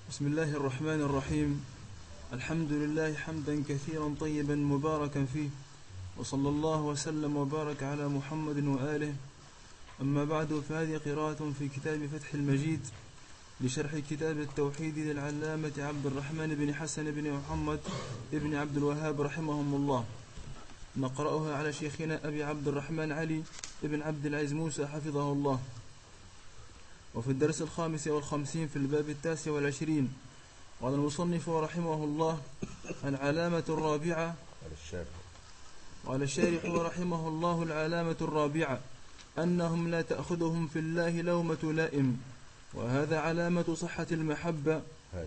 بسم الله الرحمن الرحيم. الحمد لله حمدا كثيرا طيبا مباركا فيه، وصلى الله وسلم وبارك على محمد وآله. أما بعد، فهذه قراءة في كتاب فتح المجيد لشرح كتاب التوحيد للعلامة عبد الرحمن بن حسن بن محمد بن عبد الوهاب رحمهم الله. نقرأها على شيخنا أبي عبد الرحمن علي بن عبد العزيز موسى حفظه الله. وفي الدرس 55 في الباب 29 قال المصنف رحمه الله: العلامة الرابعة. قال الشارح رحمه الله: العلامة الرابعة أنهم لا تأخذهم في الله لومة لائم، وهذا علامة صحة المحبة.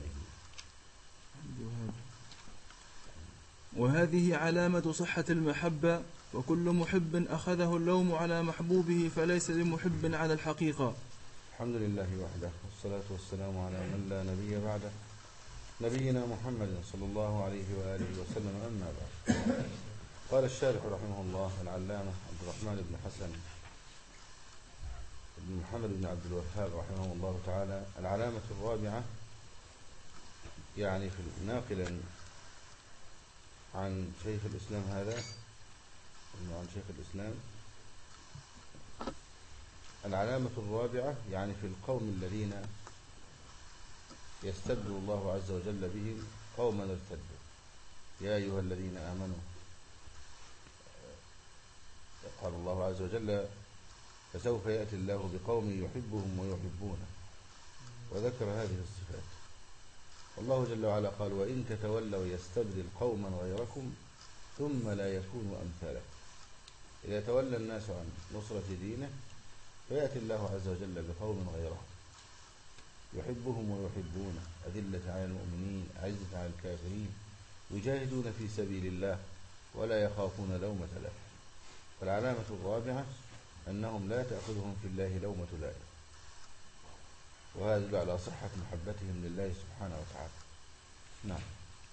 وهذه علامة صحة المحبة، وكل محب أخذه اللوم على محبوبه فليس بمحب على الحقيقة. الحمد لله وحده، والصلاة والسلام على من لا نبي بعده، نبينا محمد صلى الله عليه وآله وسلم. أما بعد، قال الشارح رحمه الله: العلامة عبد الرحمن بن حسن بن محمد بن عبد الوهاب رحمه الله تعالى. العلامة الرابعة، يعني في ناقلا عن شيخ الإسلام، هذا عن شيخ الإسلام. العلامة الرابعة يعني في القوم الذين يستبدل الله عز وجل بهم قوما ارتدوا. يا أيها الذين آمنوا، قال الله عز وجل: فسوف يأتي الله بقوم يحبهم ويحبونه، وذكر هذه الصفات. والله جل وعلا قال: وإن تتولوا يستبدل قوما غيركم ثم لا يكونوا أمثالكم. إذا تولى الناس عن نصرة دينه فيأتي الله عز وجل بقوم غيرهم يحبهم ويحبونه، أذلة على المؤمنين أعزة على الكافرين، يجاهدون في سبيل الله ولا يخافون لومة لائم. فالعلامة الرابعة أنهم لا تأخذهم في الله لومة لائم، وهذا يدل على صحة محبتهم لله سبحانه وتعالى. نعم.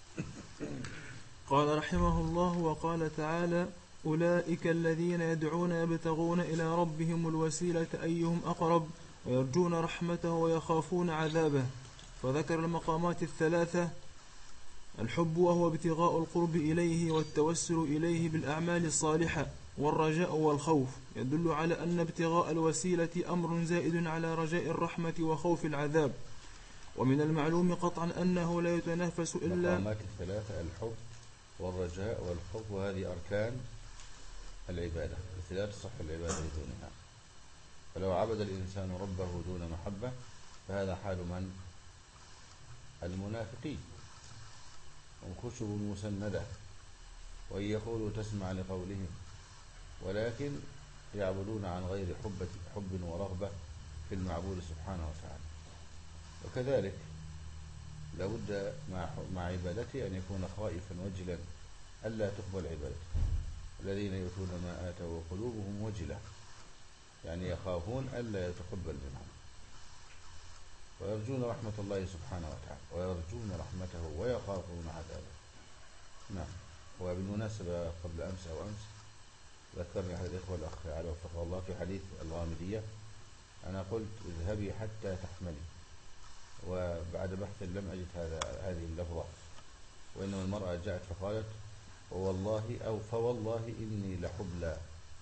قال رحمه الله: وقال تعالى: أولئك الذين يدعون يبتغون إلى ربهم الوسيلة أيهم أقرب ويرجون رحمته ويخافون عذابه. فذكر المقامات الثلاثة: الحب وهو ابتغاء القرب إليه والتوسل إليه بالأعمال الصالحة، والرجاء والخوف، يدل على أن ابتغاء الوسيلة أمر زائد على رجاء الرحمة وخوف العذاب. ومن المعلوم قطعا أنه لا يتنافس إلا المقامات الثلاثة: الحب والرجاء والخوف، وهذه أركان العبادة التي لا تصح العبادة بدونها. فلو عبد الإنسان ربه دون محبة فهذا حال من؟ المنافقين. هم خشب مسندة، وإن يقولوا تسمع لقولهم، ولكن يعبدون عن غير حب ورغبة في المعبود سبحانه وتعالى. وكذلك لابد مع عبادته أن يكون خائفا وجلا ألا تقبل عبادته. الذين يؤتون ما آتوا وقلوبهم وجلة، يعني يخافون ألا يتقبل منهم، ويرجون رحمة الله سبحانه وتعالى، ويرجون رحمته ويخافون عذابه. نعم. وبالمناسبة قبل أمس أو أمس ذكرني أحد الإخوة الأخ علي وفقه الله في حديث الغامدية. أنا قلت: اذهبي حتى تحملي، وبعد بحث لم أجد هذه اللفظة، وإنما المرأة جاءت فقالت: والله أو فوالله إني لحبلى.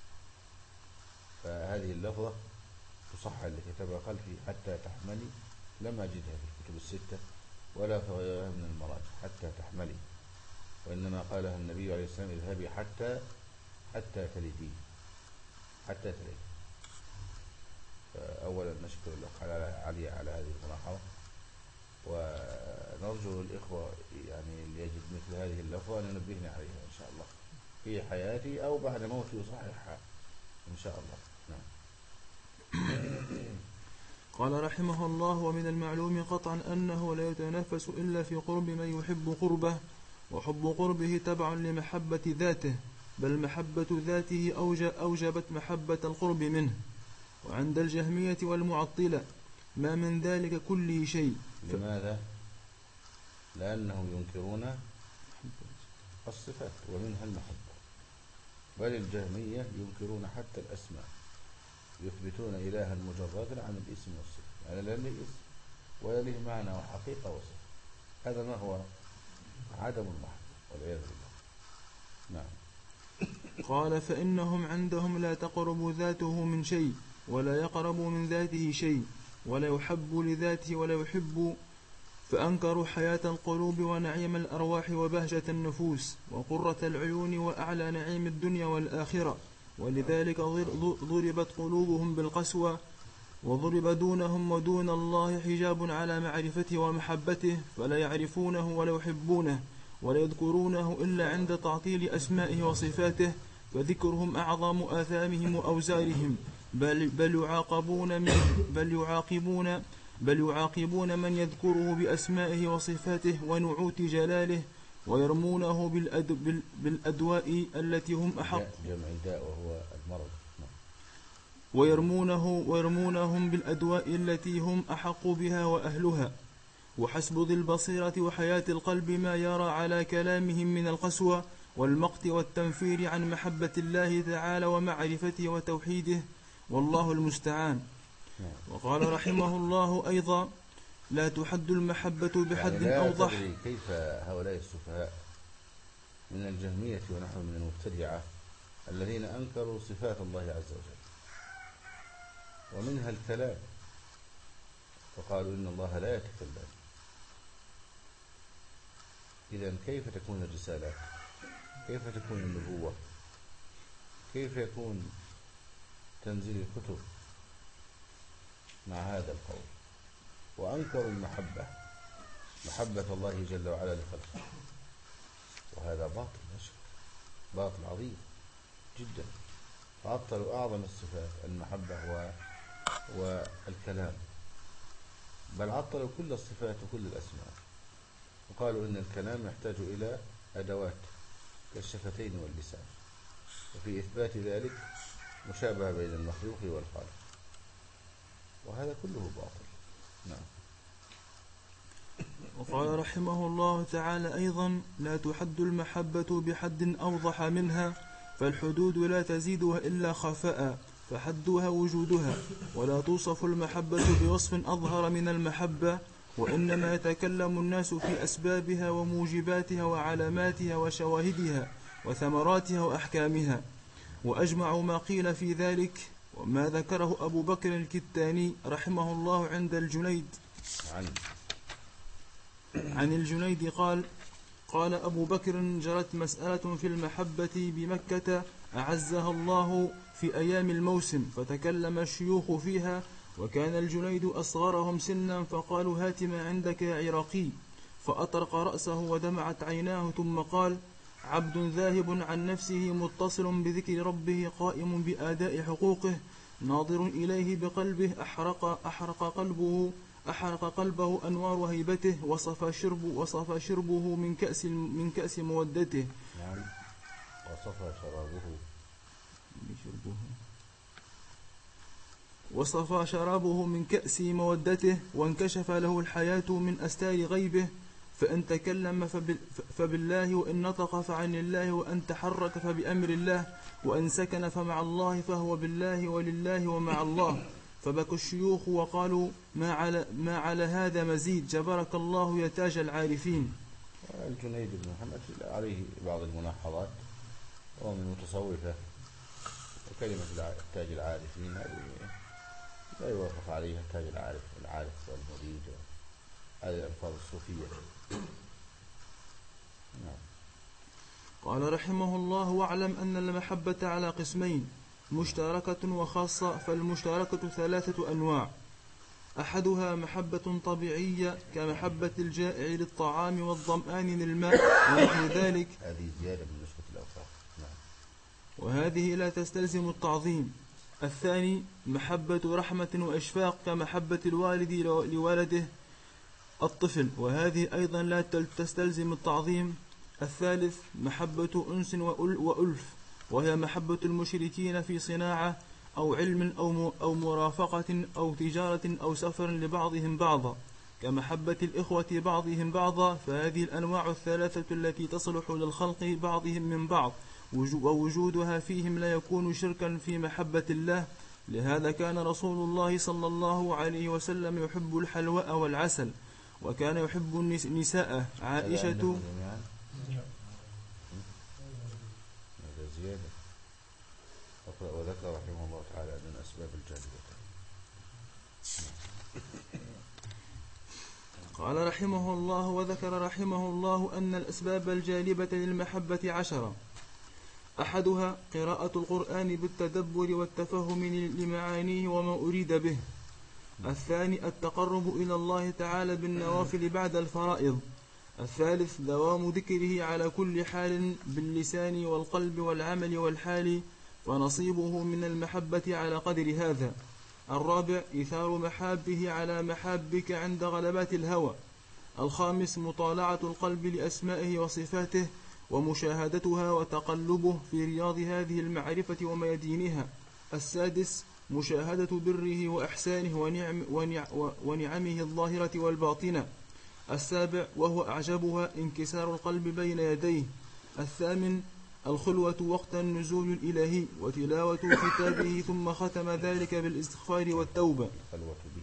فهذه اللفظة تصحح اللي كتبها خلفي: حتى تحملي، لم أجدها في الكتب الستة ولا في غيرها من المراجع حتى تحملي، وإنما قالها النبي عليه السلام: اذهبي حتى تلدي، حتى تلدي. فأولا نشكر الأخ علي على هذه الملاحظة، ونرجو الإخوة يعني اللي يجد مثل هذه اللفظة أن ينبهني عليها إن شاء الله في حياتي أو بعد موتي يصححها إن شاء الله. نعم. قال رحمه الله: ومن المعلوم قطعا أنه لا يتنافس إلا في قرب من يحب قربه، وحب قربه تبع لمحبة ذاته، بل محبة ذاته أوجبت محبة القرب منه. وعند الجهمية والمعطلة ما من ذلك كل شيء. لماذا؟ لأنهم ينكرون الصفات ومنها المحبة، بل الجهمية ينكرون حتى الأسماء، يثبتون إلها مجردا عن الاسم والصفة، يعني لأن الاسم وله معنى وحقيقة وصف. هذا ما هو عدم المحبة والعياذ بالله. نعم. قال فإنهم عندهم لا تقرب ذاته من شيء ولا يقرب من ذاته شيء ولا يحب لذاته ولا يحب، فأنكروا حياة القلوب ونعيم الأرواح وبهجة النفوس وقرة العيون وأعلى نعيم الدنيا والآخرة، ولذلك ضربت قلوبهم بالقسوة، وضرب دونهم ودون الله حجاب على معرفته ومحبته، فلا يعرفونه ولا يحبونه ولا يذكرونه إلا عند تعطيل أسمائه وصفاته، فذكرهم أعظم آثامهم وأوزارهم، بل يعاقبون من يذكره بأسمائه وصفاته ونعوت جلاله، ويرمونه بالأدواء التي هم أحق جمع داء وهو المرض. ويرمونهم بالأدواء التي هم أحق بها وأهلها، وحسب ذي البصيرة وحياة القلب ما يرى على كلامهم من القسوة والمقت والتنفير عن محبة الله تعالى ومعرفته وتوحيده، والله المستعان. وقال رحمه الله أيضا لا تحد المحبة بحد يعني أوضح. تدري كيف هؤلاء السفهاء من الجهمية ونحو من المبتدعة الذين أنكروا صفات الله عز وجل ومنها الكلام، فقالوا إن الله لا يتكلم. إذن كيف تكون الرسالات؟ كيف تكون النبوة؟ كيف يكون تنزيل الكتب مع هذا القول؟ وأنكروا المحبة، محبة الله جل وعلا لخلقه، وهذا باطل لا شك، باطل عظيم جدا. فعطلوا أعظم الصفات المحبة والكلام، بل عطلوا كل الصفات وكل الأسماء، وقالوا إن الكلام يحتاج إلى أدوات كالشفتين واللسان، وفي إثبات ذلك مشابهة بين المخلوق والخالق، وهذا كله باطل. نعم. وقال رحمه الله تعالى أيضا لا تحد المحبة بحد أوضح منها، فالحدود لا تزيدها إلا خفاء، فحدها وجودها، ولا توصف المحبة بوصف أظهر من المحبة، وإنما يتكلم الناس في أسبابها وموجباتها وعلاماتها وشواهدها وثمراتها وأحكامها، وأجمع ما قيل في ذلك وما ذكره أبو بكر الكتاني رحمه الله عند الجنيد عن الجنيد قال أبو بكر جرت مسألة في المحبة بمكة أعزها الله في أيام الموسم، فتكلم الشيوخ فيها، وكان الجنيد أصغرهم سنا، فقالوا هات ما عندك يا عراقي، فأطرق رأسه ودمعت عيناه، ثم قال عبد ذاهب عن نفسه متصل بذكر ربه قائم بآداء حقوقه ناظر إليه بقلبه أحرق قلبه أنوار هيبته، وصفى شربه من كأس مودته. نعم. وصفى شرابه من كأس مودته، وانكشف له الحياة من أستار غيبه، فإن تكلم فبالله، وإن نطق فعن الله، وإن تحرك فبأمر الله، وإن سكن فمع الله، فهو بالله ولله ومع الله. فبكوا الشيوخ وقالوا ما على هذا مزيد، جبرك الله يا تاج العارفين. الجنيد بن محمد عليه بعض الملاحظات، وهو من المتصوفة، وكلمة تاج العارفين هذه لا يوافق عليها تاج العارف والمريد، هذه الألفاظ الصوفية. نعم. قال رحمه الله واعلم أن المحبة على قسمين، مشتركة وخاصة، فالمشتركة 3 أنواع، أحدها محبة طبيعية كمحبة الجائع للطعام والظمآن للماء ونحو ذلك، هذه زيادة من نسبة الأوصاف. نعم. وهذه لا تستلزم التعظيم. الثاني محبة رحمة وإشفاق كمحبة الوالد لولده الطفل، وهذه أيضا لا تستلزم التعظيم. الثالث محبة أنس وألف، وهي محبة المشركين في صناعة أو علم أو مرافقة أو تجارة أو سفر لبعضهم بعضا، كمحبة الإخوة بعضهم بعضا. فهذه الأنواع 3 التي تصلح للخلق بعضهم من بعض، ووجودها فيهم لا يكون شركا في محبة الله، لهذا كان رسول الله صلى الله عليه وسلم يحب الحلواء والعسل، وكان يحب نساءه عائشة. هذا زيادة. وذكر رحمه الله تعالى أن الأسباب الجالبة. قال رحمه الله: وذكر رحمه الله أن الأسباب الجالبة للمحبة 10. أحدها قراءة القرآن بالتدبر والتفهم لمعانيه وما أريد به. الثاني التقرب إلى الله تعالى بالنوافل بعد الفرائض. الثالث دوام ذكره على كل حال باللسان والقلب والعمل والحال، ونصيبه من المحبة على قدر هذا. الرابع إيثار محابه على محابك عند غلبات الهوى. الخامس مطالعة القلب لأسمائه وصفاته ومشاهدتها وتقلبه في رياض هذه المعرفة وميادينها. السادس مشاهدة بره وإحسانه ونعمه الظاهرة والباطنة. السابع وهو أعجبها انكسار القلب بين يديه. الثامن الخلوة وقت النزول الإلهي وتلاوة كتابه، ثم ختم ذلك بالاستغفار والتوبة. الخلوة به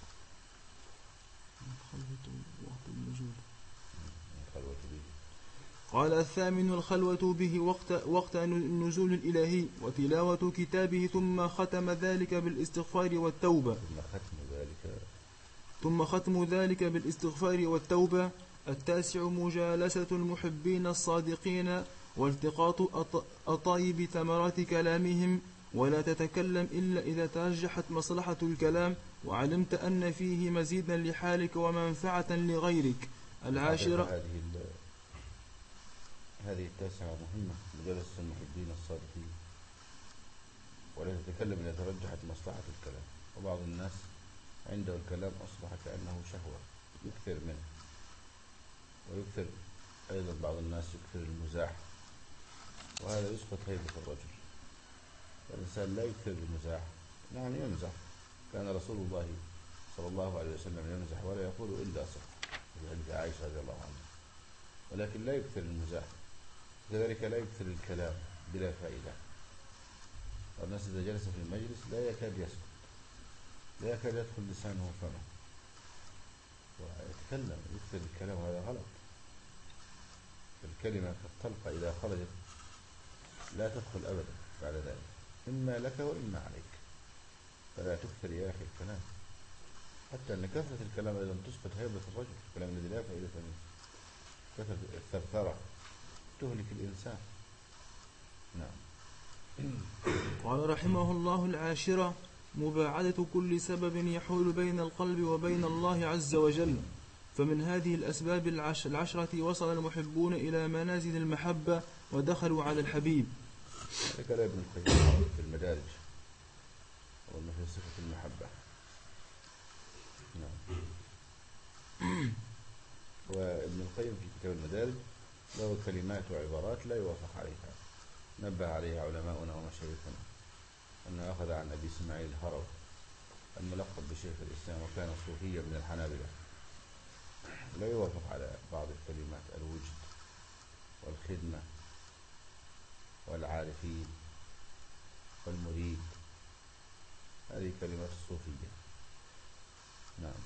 قال: الثامن الخلوة به وقت النزول الإلهي وتلاوة كتابه، ثم ختم ذلك بالاستغفار والتوبة. بالاستغفار والتوبة. التاسع مجالسة المحبين الصادقين والتقاط أطايب ثمرات كلامهم، ولا تتكلم إلا إذا ترجحت مصلحة الكلام وعلمت أن فيه مزيدا لحالك ومنفعة لغيرك. العاشرة هذه التاسعة مهمة، مجالسة المحبين الصادقين، ولا تتكلم إذا ترجحت مصلحة الكلام. وبعض الناس عنده الكلام أصبح كأنه شهوة يكثر منه، ويكثر أيضا بعض الناس يكثر المزاح، وهذا يسقط هيبة الرجل. فالإنسان لا يكثر المزاح، يعني يمزح. كان رسول الله صلى الله عليه وسلم يمزح ولا يقول إلا صدق، في حديث عائشة رضي الله عنها، ولكن لا يكثر المزاح. كذلك لا يكثر الكلام بلا فائدة. والناس إذا جلس في المجلس لا يكاد يسكت، لا يكاد يدخل لسانه فمه ويتكلم، يكثر الكلام، وهذا غلط. الكلمة كالطلقة إذا خرجت لا تدخل أبدا بعد ذلك، إما لك وإما عليك. فلا تكثر يا أخي الكلام، حتى أن كثرة الكلام أيضا تسقط هيبة الرجل. الكلام الذي لا فائدة منه، كثرة الثرثرة تهلك الإنسان. نعم. قال رحمه الله: العاشرة مباعدة كل سبب يحول بين القلب وبين الله عز وجل. فمن هذه الأسباب العشرة وصل المحبون إلى منازل المحبة ودخلوا على الحبيب. هذا كلام ابن القيم في المدارج، وأنه في صفة المحبة. نعم. وابن القيم في كتاب المدارج له كلمات وعبارات لا يوافق عليها، نبه عليها علماؤنا ومشايخنا، أنه أخذ عن أبي إسماعيل الهروي الملقب بشيخ الإسلام، وكان صوفيا من الحنابلة. لا يوافق على بعض الكلمات: الوجد والخدمة والعارفين والمريد، هذه كلمات الصوفية. نعم.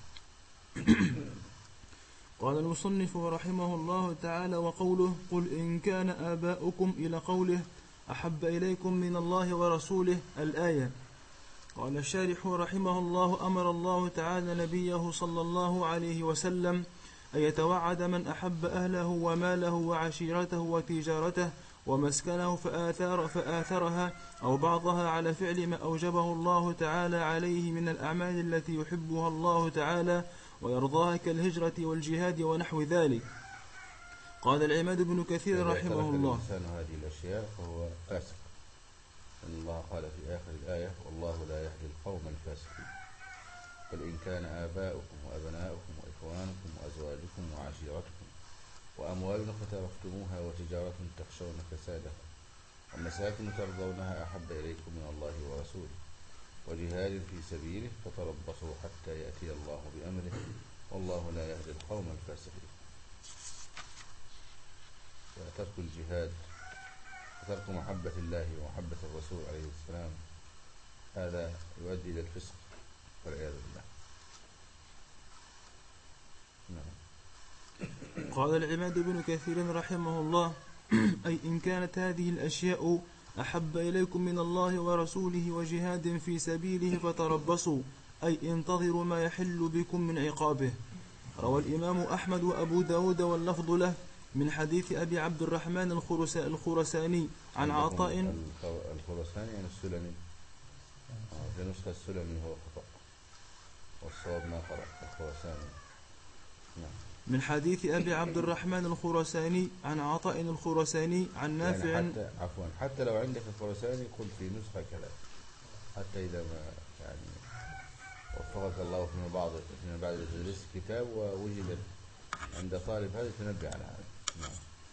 قال المصنف رحمه الله تعالى: وقوله: قل إن كان آباؤكم، إلى قوله: أحب إليكم من الله ورسوله، الآية. قال الشارح رحمه الله: أمر الله تعالى نبيه صلى الله عليه وسلم أن يتوعد من أحب أهله وماله وعشيرته وتجارته ومسكنه فآثرها أو بعضها على فعل ما أوجبه الله تعالى عليه من الأعمال التي يحبها الله تعالى ويرضاها كالهجرة والجهاد ونحو ذلك. قال العماد بن كثير رحمه الله: الإنسان هذه الأشياء فهو فاسق، أن الله قال في آخر الآية: والله لا يهدي القوم الفاسقين. قل إن كان آباؤكم وأبناؤكم وإخوانكم وأزواجكم وعشيرتكم وأموال اقترفتموها وتجارة تخشون كسادها ومساكن ترضونها أحب إليكم من الله ورسوله وجهاد في سبيله فتربصوا حتى يأتي الله بأمره والله لا يهدي القوم الفاسقين. فترك الجهاد وترك محبة الله ومحبة الرسول عليه السلام هذا يؤدي إلى الفسق والعياذ بالله. نعم. قال العماد بن كثير رحمه الله أي إن كانت هذه الأشياء أحب إليكم من الله ورسوله وجهاد في سبيله فتربصوا أي انتظروا ما يحل بكم من عقابه. روى الإمام أحمد وأبو داود واللفظ له من حديث أبي عبد الرحمن الخرساني عن عطاء. الخرساني يعني السلمي، في نسخة السلمي هو خطأ والصواب ما قرأ الخرساني. نعم. من حديث أبي عبد الرحمن الخرساني عن عطاء الخرساني عن نافع يعني حتى لو عندك الخرساني قل في نسخة كذا، حتى إذا ما يعني وفقك الله فيما بعد تدريس الكتاب ووجد عند طالب هذا تنبه على هذا. نعم.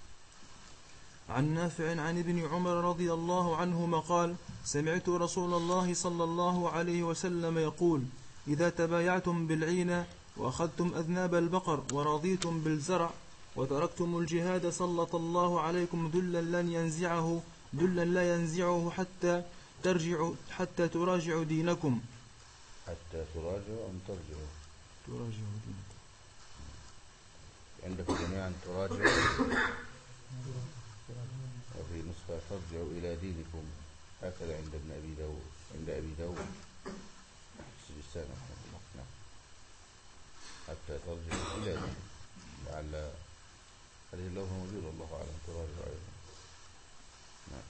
عن نافع عن ابن عمر رضي الله عنهما قال سمعت رسول الله صلى الله عليه وسلم يقول إذا تبايعتم بالعينة وأخذتم أذناب البقر ورضيتم بالزرع وتركتم الجهاد سلط الله عليكم ذلا لا ينزعه حتى تراجعوا دينكم. حتى تراجعوا أم ترجعوا؟ تراجعوا دينكم. عندكم جميعا تراجعوا وفي نسخة ترجعوا إلى دينكم، هكذا عند أبي داود سجستان رحمه الله. نعم. حتى ترجعوا إلى دينكم، لعل هذه اللغة موجودة الله أعلم. تراجعوا أيضا. نعم.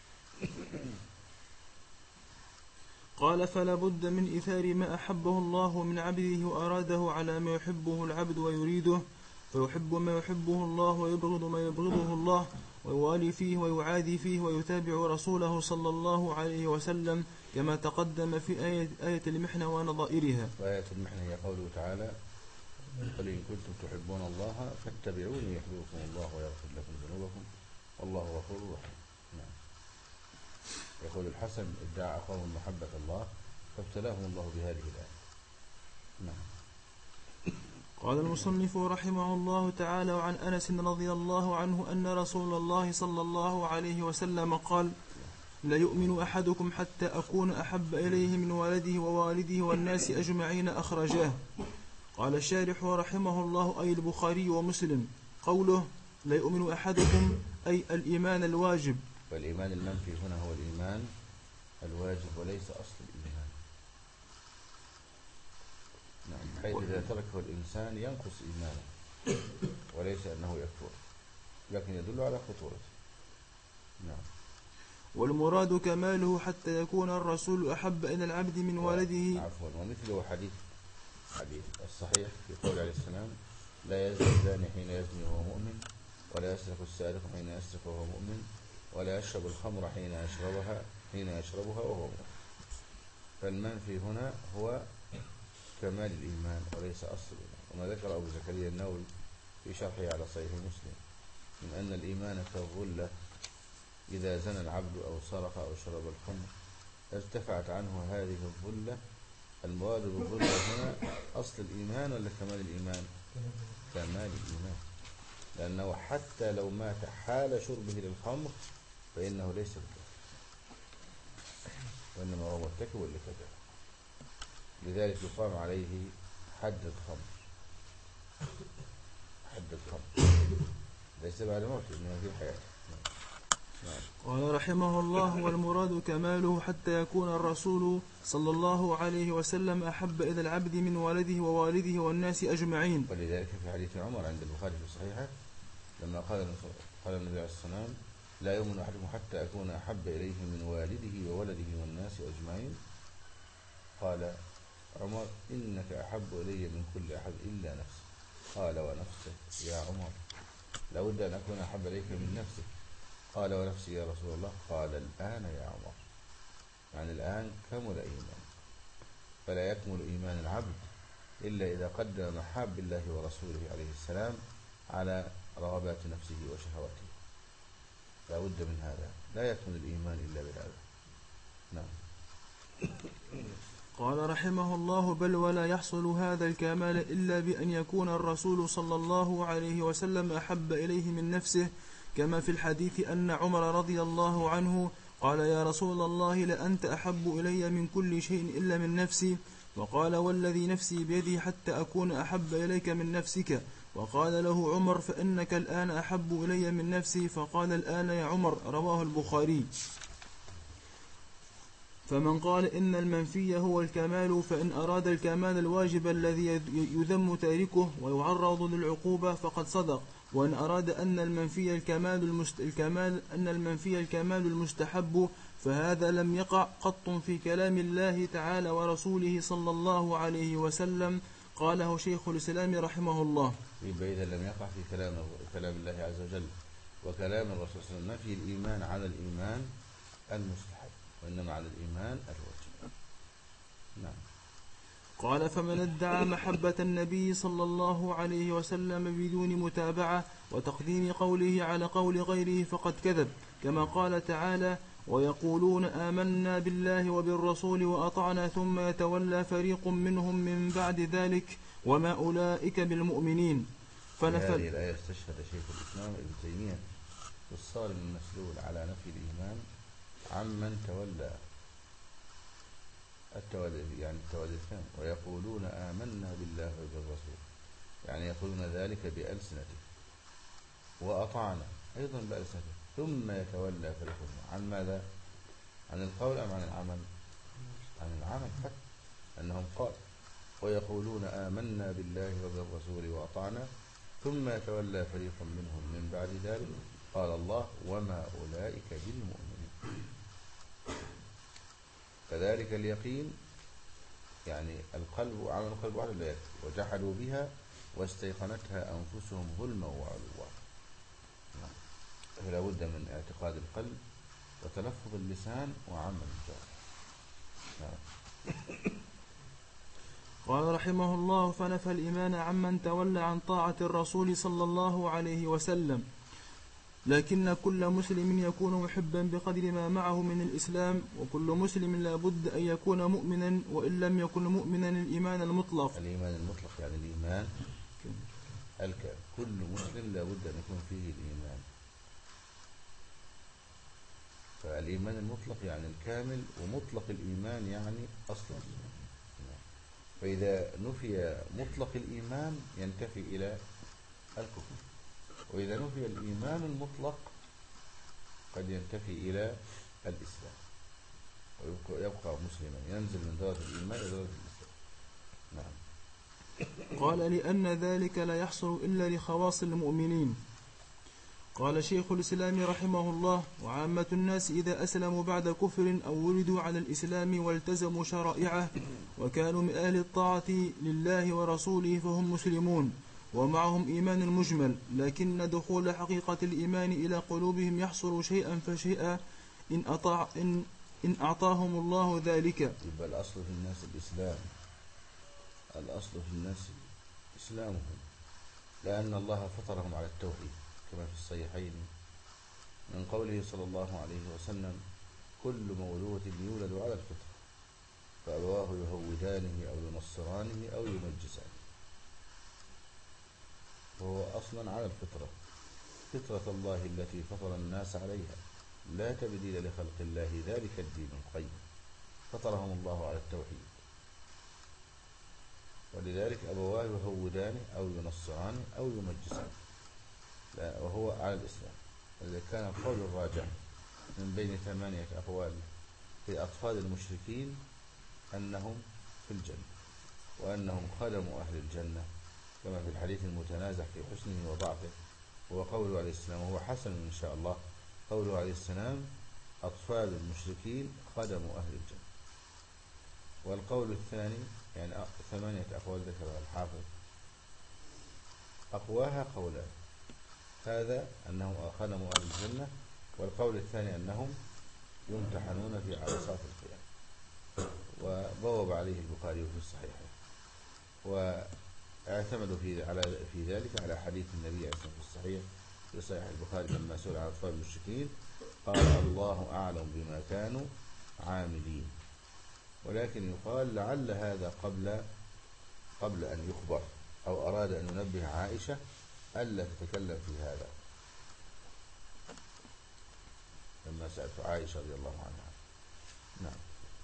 قال فلا بد من إثار ما أحبه الله من عبده وأراده على ما يحبه العبد ويريده، فيحب ما يحبه الله ويبغض ما يبغضه الله، ويوالي فيه ويعادي فيه ويتابع رسوله صلى الله عليه وسلم كما تقدم في آية المحنة ونظائرها. وآية المحنة هي قوله تعالى قل إن كنتم تحبون الله فاتبعوني يحببكم الله ويغفر لكم ذنوبكم والله غفور رحيم. نعم. يقول الحسن ادعى قوم محبة الله فابتلاهم الله بهذه الآية. نعم. قال المصنف رحمه الله تعالى وعن أنس رضي الله عنه أن رسول الله صلى الله عليه وسلم قال لا يؤمن أحدكم حتى أكون أحب إليه من والده ووالده والناس أجمعين أخرجاه. قال الشارح رحمه الله أي البخاري ومسلم قوله لا يؤمن أحدكم أي الإيمان الواجب، والإيمان المنفي هنا هو الإيمان الواجب وليس أصل الإيمان. نعم. حيث إذا تركه الإنسان ينقص إيمانه وليس أنه يكفر، لكن يدل على خطورته. نعم. والمراد كماله حتى يكون الرسول أحب إلى العبد من والده. عفوا. ومثله حديث الصحيح في قول عليه السلام لا يزني الزاني حين يزني وهو مؤمن، ولا يسرق السارق حين يسرق وهو مؤمن، ولا يشرب الخمر حين يشربها وهو مؤمن. فالمنفي هنا هو كمال الإيمان وليس أصل الإيمان. وما ذكر أبو زكريا النووي في شرحه على صحيح مسلم من أن الإيمان كالظلة إذا زنى العبد أو سرق أو شرب الخمر ارتفعت عنه هذه الظلة. المراد بالظلة هنا أصل الإيمان ولا كمال الإيمان؟ كمال الإيمان، لأنه حتى لو مات حال شربه للخمر فإنه ليس بكافر، وإنما هو مرتكب لكبيرة، لذلك يقام عليه حد الخمر ليس بعد موته إنما في حياته. قال رحمه الله والمراد كماله حتى يكون الرسول صلى الله عليه وسلم أحب إلى العبد من والده ووالده والناس أجمعين. ولذلك في حديث عمر عند البخاري في الصحيحة لما قال النبي عليه الصلاة والسلام لا يؤمن أحدكم حتى أكون أحب إليه من والده وولده والناس أجمعين، قال عمر إنك أحب إلي من كل أحد إلا نفسي. قال ونفسك يا عمر لابد أن أكون أحب إليك من نفسك. قال ونفسي يا رسول الله. قال الآن يا عمر، يعني الآن كمل إيمان. فلا يكمل إيمان العبد إلا إذا قدم محاب الله ورسوله عليه السلام على رغبات نفسه وشهواته. لا بد من هذا، لا يكمل الإيمان إلا بهذا. نعم. قال رحمه الله بل ولا يحصل هذا الكمال إلا بأن يكون الرسول صلى الله عليه وسلم أحب إليه من نفسه، كما في الحديث أن عمر رضي الله عنه قال يا رسول الله لأنت أحب إلي من كل شيء إلا من نفسي. وقال والذي نفسي بيده حتى أكون أحب إليك من نفسك. وقال له عمر فإنك الآن أحب إلي من نفسي. فقال الآن يا عمر. رواه البخاري. فمن قال إن المنفي هو الكمال فإن أراد الكمال الواجب الذي يذم تاركه ويعرض للعقوبة فقد صدق. وإن أراد أن المنفي الكمال المستحب فهذا لم يقع قط في كلام الله تعالى ورسوله صلى الله عليه وسلم. قاله شيخ الإسلام رحمه الله. إذا لم يقع في كلام الله عز وجل وكلام الرسول صلى الله عليه وسلم نفي الإيمان على الإيمان المستحب، وإنما على الإيمان الواجب. نعم. قال فمن ادعى محبة النبي صلى الله عليه وسلم بدون متابعة وتقديم قوله على قول غيره فقد كذب، كما قال تعالى ويقولون آمنا بالله وبالرسول وأطعنا ثم يتولى فريق منهم من بعد ذلك وما أولئك بالمؤمنين. هذه الآية استشهد شيخ الإسلام ابن تيمية في الصارم المسلول على نفي الإيمان عمن تولى التولي الثاني. ويقولون آمنا بالله وبالرسول، يعني يقولون ذلك بألسنته، وأطعنا أيضا بألسنته، ثم يتولى فريق عن ماذا؟ عن القول أم عن العمل؟ عن العمل حتى أنهم قال ويقولون آمنا بالله وبالرسول وأطعنا ثم يتولى فريق منهم من بعد ذلك قال الله وما أولئك بالمؤمنين. كذلك اليقين، يعني القلب وعمل القلب واحد لا يكفي، وجحدوا بها واستيقنتها أنفسهم ظلما وعلوا. فلا بد من اعتقاد القلب وتلفظ اللسان وعمل الجوارح. قال رحمه الله فنفى الإيمان عمن تولى عن طاعة الرسول صلى الله عليه وسلم. لكن كل مسلم يكون محبا بقدر ما معه من الإسلام، وكل مسلم لا بد أن يكون مؤمنا، وإن لم يكن مؤمنا الإيمان المطلق. الإيمان المطلق يعني الإيمان الكامل. كل مسلم لا بد أن يكون فيه الإيمان. فالإيمان المطلق يعني الكامل، ومطلق الإيمان يعني أصل. فإذا نفي مطلق الإيمان ينتفي إلى الكفر، وإذا نفي الإيمان المطلق قد ينتفي إلى الإسلام، ويبقى مسلما ينزل من درجة الإيمان إلى درجة الإسلام. نعم. قال لأن ذلك لا يحصل إلا لخواص المؤمنين. قال شيخ الإسلام رحمه الله وعامة الناس إذا أسلموا بعد كفر أو ولدوا على الإسلام والتزموا شرائعه وكانوا من أهل الطاعة لله ورسوله فهم مسلمون ومعهم إيمان مجمل، لكن دخول حقيقة الإيمان إلى قلوبهم يحصل شيئا فشيئا إن أعطاهم الله ذلك. يبقى الأصل في الناس الإسلام، الأصل في الناس إسلامهم، لأن الله فطرهم على التوحيد كما في الصحيحين من قوله صلى الله عليه وسلم كل مولود يولد على الفطرة فأبواه يهودانه أو ينصرانه أو يمجسانه. وهو أصلا على الفطرة، فطرة الله التي فطر الناس عليها لا تبديل لخلق الله ذلك الدين القيم، فطرهم الله على التوحيد، ولذلك أبواه يهودانه أو ينصرانه أو يمجسانه، وهو على الإسلام. إذا كان القول الراجح من بين 8 أقوال في أطفال المشركين أنهم في الجنة وأنهم خدموا أهل الجنة كما في الحديث المتنازع في حسنه وضعفه، هو قوله عليه السلام، وهو حسن إن شاء الله، قوله عليه السلام أطفال المشركين خدموا أهل الجنة. والقول الثاني يعني 8 أقوال ذكرها الحافظ، أقواها قولان، هذا أنهم خدموا أهل الجنة، والقول الثاني أنهم يمتحنون في عرصات القيامة. وبوب عليه البخاري في الصحيح، واعتمدوا في ذلك على حديث النبي عليه الصلاة والسلام في الصحيح في صحيح البخاري لما سئل عن أطفال المشركين قال الله أعلم بما كانوا عاملين. ولكن يقال لعل هذا قبل أن يخبر، أو أراد أن ينبه عائشة ألا تتكلم في هذا، لما سألت عائشة رضي الله عنها. نعم.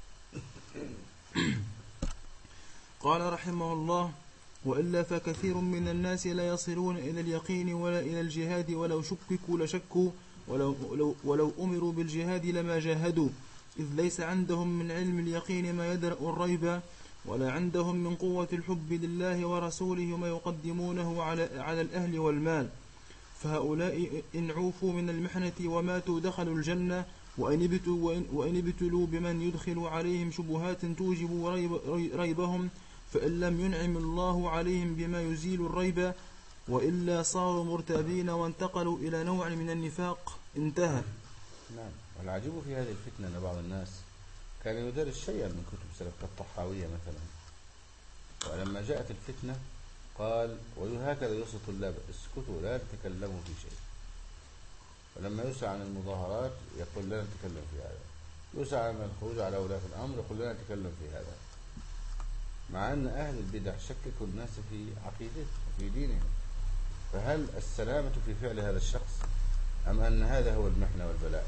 قال رحمه الله: وإلا فكثير من الناس لا يصلون إلى اليقين ولا إلى الجهاد، ولو شككوا لشكوا، ولو أمروا بالجهاد لما جاهدوا، إذ ليس عندهم من علم اليقين ما يدرأ الريب، ولا عندهم من قوة الحب لله ورسوله ما يقدمونه على الأهل والمال. فهؤلاء إن عوفوا من المحنة وماتوا دخلوا الجنة، وإن ابتلوا بمن يدخل عليهم شبهات توجب ريبهم، فإن لم ينعم الله عليهم بما يزيل الريب، وإلا صاروا مرتابين وانتقلوا إلى نوع من النفاق. انتهى. نعم. والعجيب في هذه الفتنة أن بعض الناس كان يدرس شيئا من كتب سلف كالطحاوية مثلا، ولما جاءت الفتنة قال: وهكذا يوصي طلاب اسكتوا لا تتكلموا في شيء. ولما يسأل عن المظاهرات يقول: لا نتكلم في هذا. يسأل عن الخروج على ولاة الأمر يقول: لا نتكلم في هذا. مع أن أهل البدع شككوا الناس في عقيدتهم وفي دينهم. فهل السلامة في فعل هذا الشخص أم أن هذا هو المحنة والبلاء؟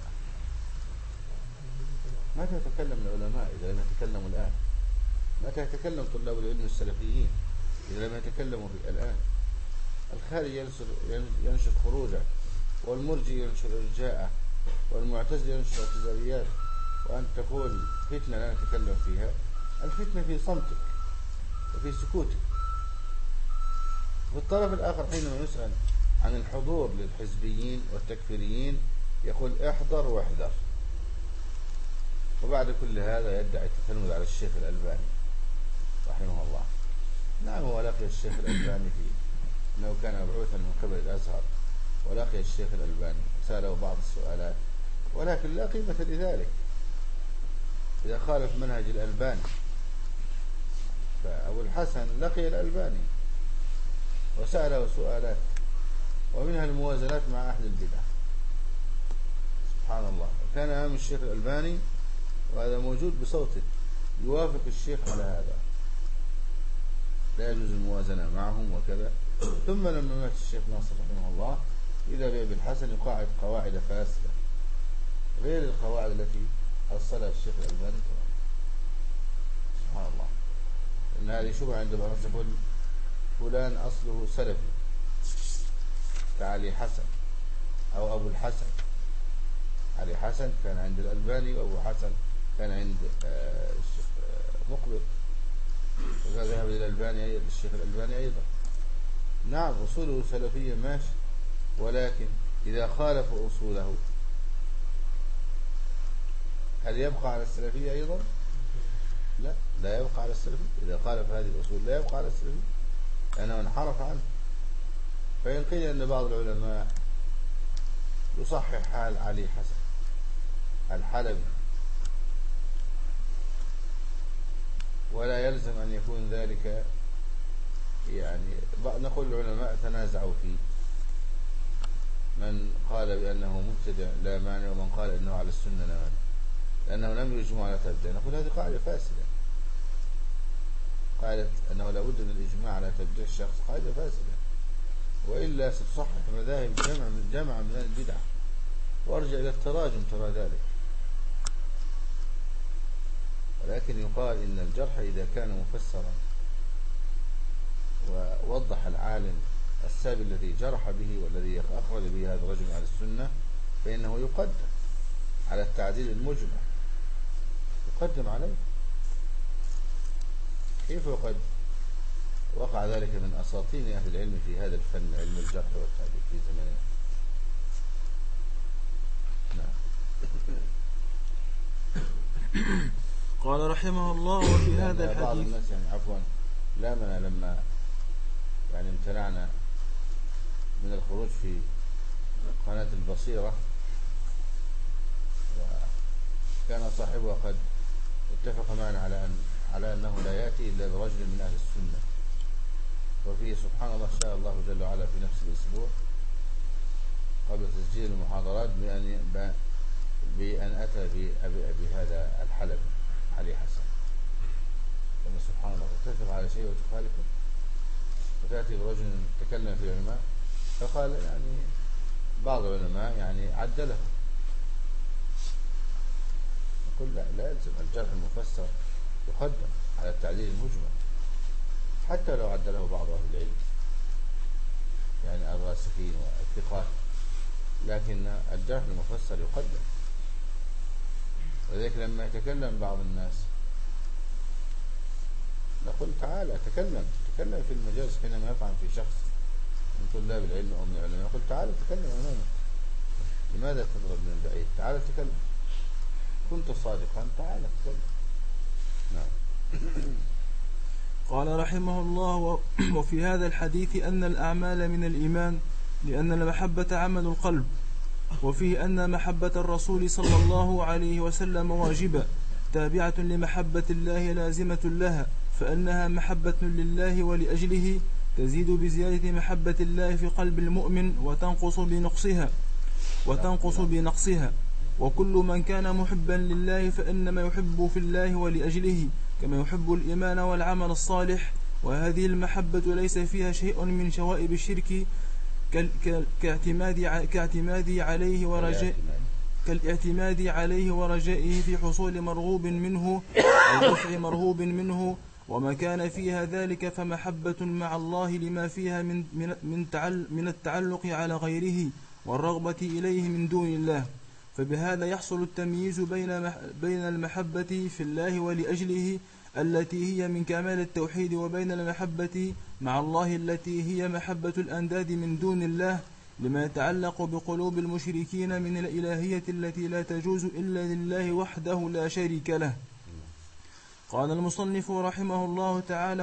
متى يتكلم العلماء إذا لم يتكلموا الآن؟ متى يتكلم طلاب العلم السلفيين إذا لم يتكلموا الآن؟ الخارج ينشر خروجه، والمرجي ينشر إرجاءه، والمعتزلي ينشر اعتزاليات، وأن تقول فتنة لا نتكلم فيها. الفتنة في صمتك وفي سكوتك. في الطرف الآخر حينما يسأل عن الحضور للحزبيين والتكفيريين يقول: احضر واحذر. وبعد كل هذا يدعي التتلمذ على الشيخ الألباني رحمه الله. نعم، هو لقي الشيخ الألباني في أنه كان مبعوثا من قبل الأزهر، ولقي الشيخ الألباني سأله بعض السؤالات، ولكن لا قيمة لذلك إذا خالف منهج الألباني. فأبو الحسن لقي الألباني وسأله سؤالات، ومنها الموازنات مع أهل البدع. سبحان الله. كان أمام الشيخ الألباني وهذا موجود بصوته يوافق الشيخ على هذا، لا يجوز الموازنة معهم وكذا. ثم لما مات الشيخ ناصر رحمه الله إذا بأبي الحسن يقاعد قواعد فاسدة غير القواعد التي أصلها الشيخ الألباني. سبحان الله. إن هذه شبهة عند بعض الناس، يقول فلان أصله سلفي كعلي حسن أو أبو الحسن. علي حسن كان عند الألباني، وأبو حسن كان عند الشيخ مقبل، وذهب إلى الألباني الشيخ الألباني أيضا. نعم، أصوله سلفية ماشي، ولكن إذا خالف أصوله هل يبقى على السلفية أيضا؟ لا، لا يبقى على السلفية. إذا خالف هذه الأصول لا يبقى على السلفية لأنه انحرف عنه. فإن قيل أن بعض العلماء يصحح حال علي حسن الحلبي، ولا يلزم أن يكون ذلك، يعني نقول العلماء تنازعوا فيه، من قال بأنه مبتدع لا مانع، ومن قال أنه على السنة لا مانع، لأنه لم يجمع على تبديع. نقول هذه قاعدة فاسدة. قالت أنه لابد من الإجماع على تبديع الشخص، قاعدة فاسدة، وإلا ستصحح مذاهب جمع من البدع. وارجع إلى التراجم ترى ذلك. ولكن يقال إن الجرح إذا كان مفسرا ووضح العالم السابق الذي جرح به والذي أخرج به هذا الرجل على السنة، فإنه يقدم على التعديل المجمع، يقدم عليه. كيف يقدم؟ وقع ذلك من أساطين أهل العلم في هذا الفن، علم الجرح والتعديل في زماننا. نعم. قال رحمه الله: وفي هذا الحديث بعض الناس يعني عفوا لامنا لما يعني امتنعنا من الخروج في قناة البصيرة، وكان صاحبها قد اتفق معنا على أنه لا يأتي إلا برجل من أهل السنة. وفيه سبحان الله شاء الله جل وعلا في نفس الأسبوع قبل تسجيل المحاضرات بأن أتى بأبي هذا الحلبي علي حسن. لما سبحان الله تتفق على شيء وتخالفه، وتأتي برجل تكلم في العلماء، فقال يعني بعض العلماء يعني عدله، نقول لا لازم الجرح المفسر يقدم على التعديل المجمل حتى لو عدله بعض أهل العلم يعني الراسخين والثقات، لكن الجرح المفسر يقدم. ولذلك لما يتكلم بعض الناس نقول تعالى تكلم في المجالس حينما يطعن في شخص من طلاب العلم أو من العلماء، يقول تعالى تكلم أمامه، لماذا تضرب من بعيد؟ تعالى تكلم، كنت صادقا تعالى تكلم. نعم. قال رحمه الله: وفي هذا الحديث أن الأعمال من الإيمان، لأن المحبة عمل القلب، وفيه أن محبة الرسول صلى الله عليه وسلم واجبة تابعة لمحبة الله لازمة لها، فأنها محبة لله ولأجله تزيد بزيادة محبة الله في قلب المؤمن وتنقص بنقصها. وكل من كان محبا لله فإنما يحب في الله ولأجله، كما يحب الإيمان والعمل الصالح. وهذه المحبة ليس فيها شيء من شوائب الشرك كالاعتماد عليه ورجائه في حصول مرغوب منه أو دفع مرهوب منه. وما كان فيها ذلك فمحبة مع الله لما فيها من التعلق على غيره والرغبة إليه من دون الله. فبهذا يحصل التمييز بين المحبة في الله ولأجله التي هي من كمال التوحيد، وبين المحبة مع الله التي هي محبة الأنداد من دون الله، لما يتعلق بقلوب المشركين من الإلهية التي لا تجوز إلا لله وحده لا شريك له. قال المصنف رحمه الله تعالى: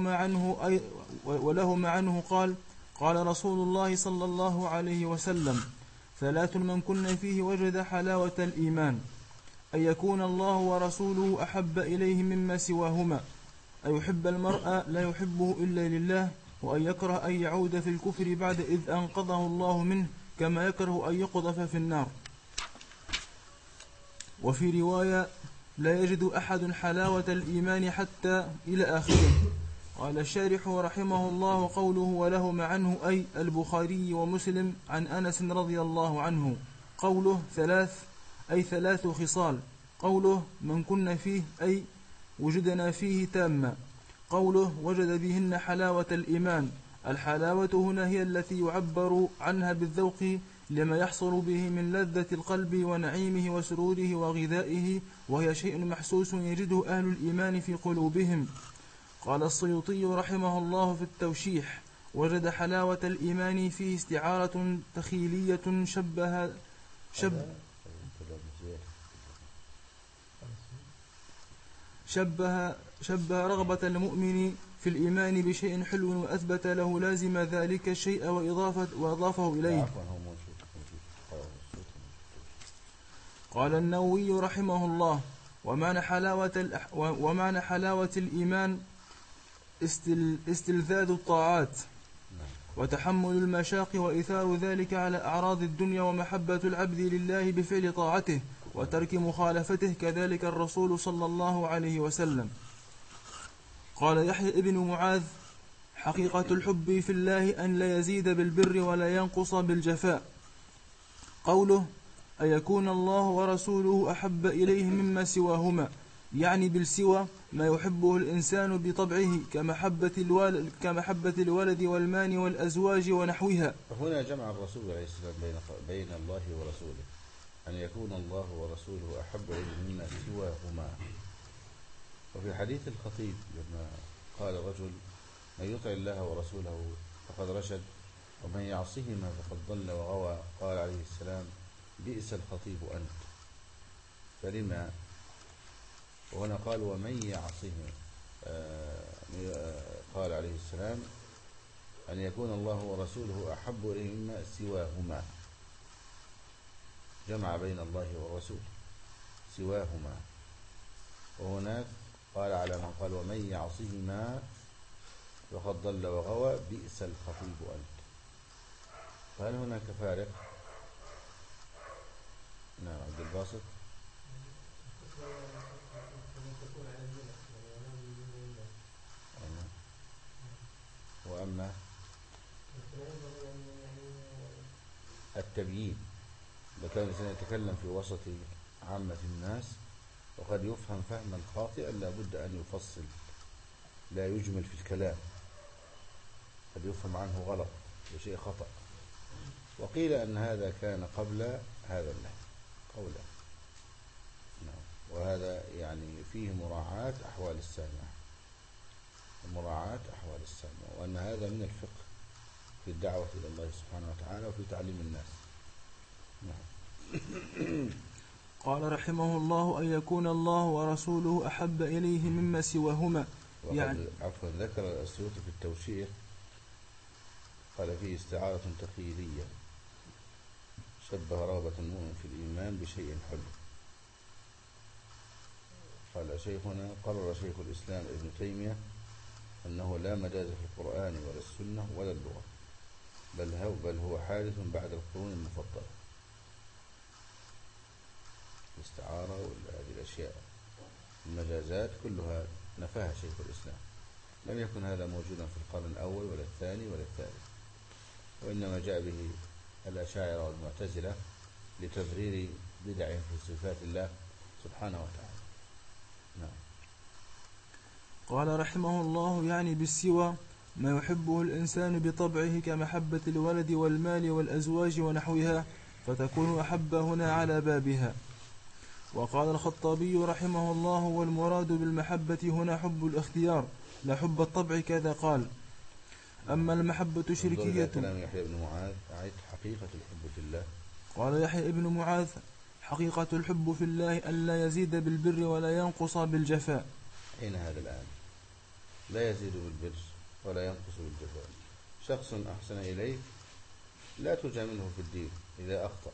ولهما عنه قال: قال رسول الله صلى الله عليه وسلم: 3 من كن فيه وجد حلاوة الإيمان: أن يكون الله ورسوله أحب إليه مما سواهما، أن يحب المرء لا يحبه إلا لله، وأن يكره أن يعود في الكفر بعد إذ أنقذه الله منه، كما يكره أن يقذف في النار. وفي رواية: لا يجد أحد حلاوة الإيمان حتى إلى آخره. قال الشارح رحمه الله: قوله ولهما عنه أي البخاري ومسلم عن أنس رضي الله عنه. قوله 3 أي 3 خصال. قوله من كن فيه أي وجدنا فيه تاما. قوله وجد بهن حلاوة الإيمان. الحلاوة هنا هي التي يعبر عنها بالذوق لما يحصل به من لذة القلب ونعيمه وسروره وغذائه، وهي شيء محسوس يجده أهل الإيمان في قلوبهم. قال السيوطي رحمه الله في التوشيح: وجد حلاوة الإيمان فيه استعارة تخيلية شبه رغبة المؤمن في الإيمان بشيء حلو وأثبت له لازم ذلك الشيء وأضافه إليه. قال النووي رحمه الله: ومعنى حلاوة الإيمان استلذاذ الطاعات وتحمل المشاق وإثار ذلك على أعراض الدنيا، ومحبة العبد لله بفعل طاعته وترك مخالفته، كذلك الرسول صلى الله عليه وسلم. قال يحيى ابن معاذ: حقيقة الحب في الله أن لا يزيد بالبر ولا ينقص بالجفاء. قوله أن يكون الله ورسوله أحب إليه مما سواهما، يعني بالسوى ما يحبه الإنسان بطبعه كمحبة الولد والمال والأزواج ونحوها. هنا جمع الرسول عليه السلام بين الله ورسوله، أن يكون الله ورسوله أحب إليه مما سواهما. وفي حديث الخطيب لما قال رجل: من يطع الله ورسوله فقد رشد ومن يعصهما فقد ضل وغوى، قال عليه السلام: بئس الخطيب أنت. فلما؟ وهنا قال ومن يعصهما، قال عليه السلام: أن يكون الله ورسوله أحب إليه مما سواهما، جمع بين الله والرسول سواهما. وهناك قال على من قال ومن يعصهما فقد ضل وغوى بئس الخطيب أنت. فهل هناك فارق؟ نعم عبد الباسط. وأما التبيين، إذا كان الإنسان يتكلم في وسط عامة الناس وقد يفهم فهما خاطئا لا بد أن يفصل، لا يجمل في الكلام، قد يفهم عنه غلط وشيء خطأ. وقيل أن هذا كان قبل هذا النهي قولا. وهذا يعني فيه مراعاة أحوال السامع، مراعاة أحوال السامع، وأن هذا من الفقه في الدعوة إلى الله سبحانه وتعالى وفي تعليم الناس. قال رحمه الله: أن يكون الله ورسوله أحب إليه مما سواهما. يعني عفوا ذكر السيوطي في التوشيح قال فيه استعارة تخيلية، شبه رغبة المؤمن في الإيمان بشيء حلو. قال شيخنا: قرر شيخ الإسلام ابن تيمية أنه لا مجاز في القرآن ولا السنة ولا اللغة، بل هو حادث بعد القرون المفضلة. الاستعارة وهذه الأشياء المجازات كلها نفاها شيخ الإسلام، لم يكن هذا موجودا في القرن الأول ولا الثاني ولا الثالث، وإنما جاء به الأشاعرة والمعتزلة لتبرير بدعهم في صفات الله سبحانه وتعالى. نعم. قال رحمه الله: يعني بالسوى ما يحبه الإنسان بطبعه كمحبة الولد والمال والأزواج ونحوها، فتكون أحب هنا على بابها. وقال الخطابي رحمه الله: والمراد بالمحبة هنا حب الاختيار لا حب الطبع، كذا قال. أما المحبة شركية. كلام يحيى بن معاذ: أعد حقيقة الحب في الله. قال يحيى بن معاذ: حقيقة الحب في الله ألا يزيد بالبر ولا ينقص بالجفاء. أين هذا الآن؟ لا يزيد بالبر ولا ينقص بالجفاء. شخص أحسن إليك لا تجامله في الدين إذا أخطأ،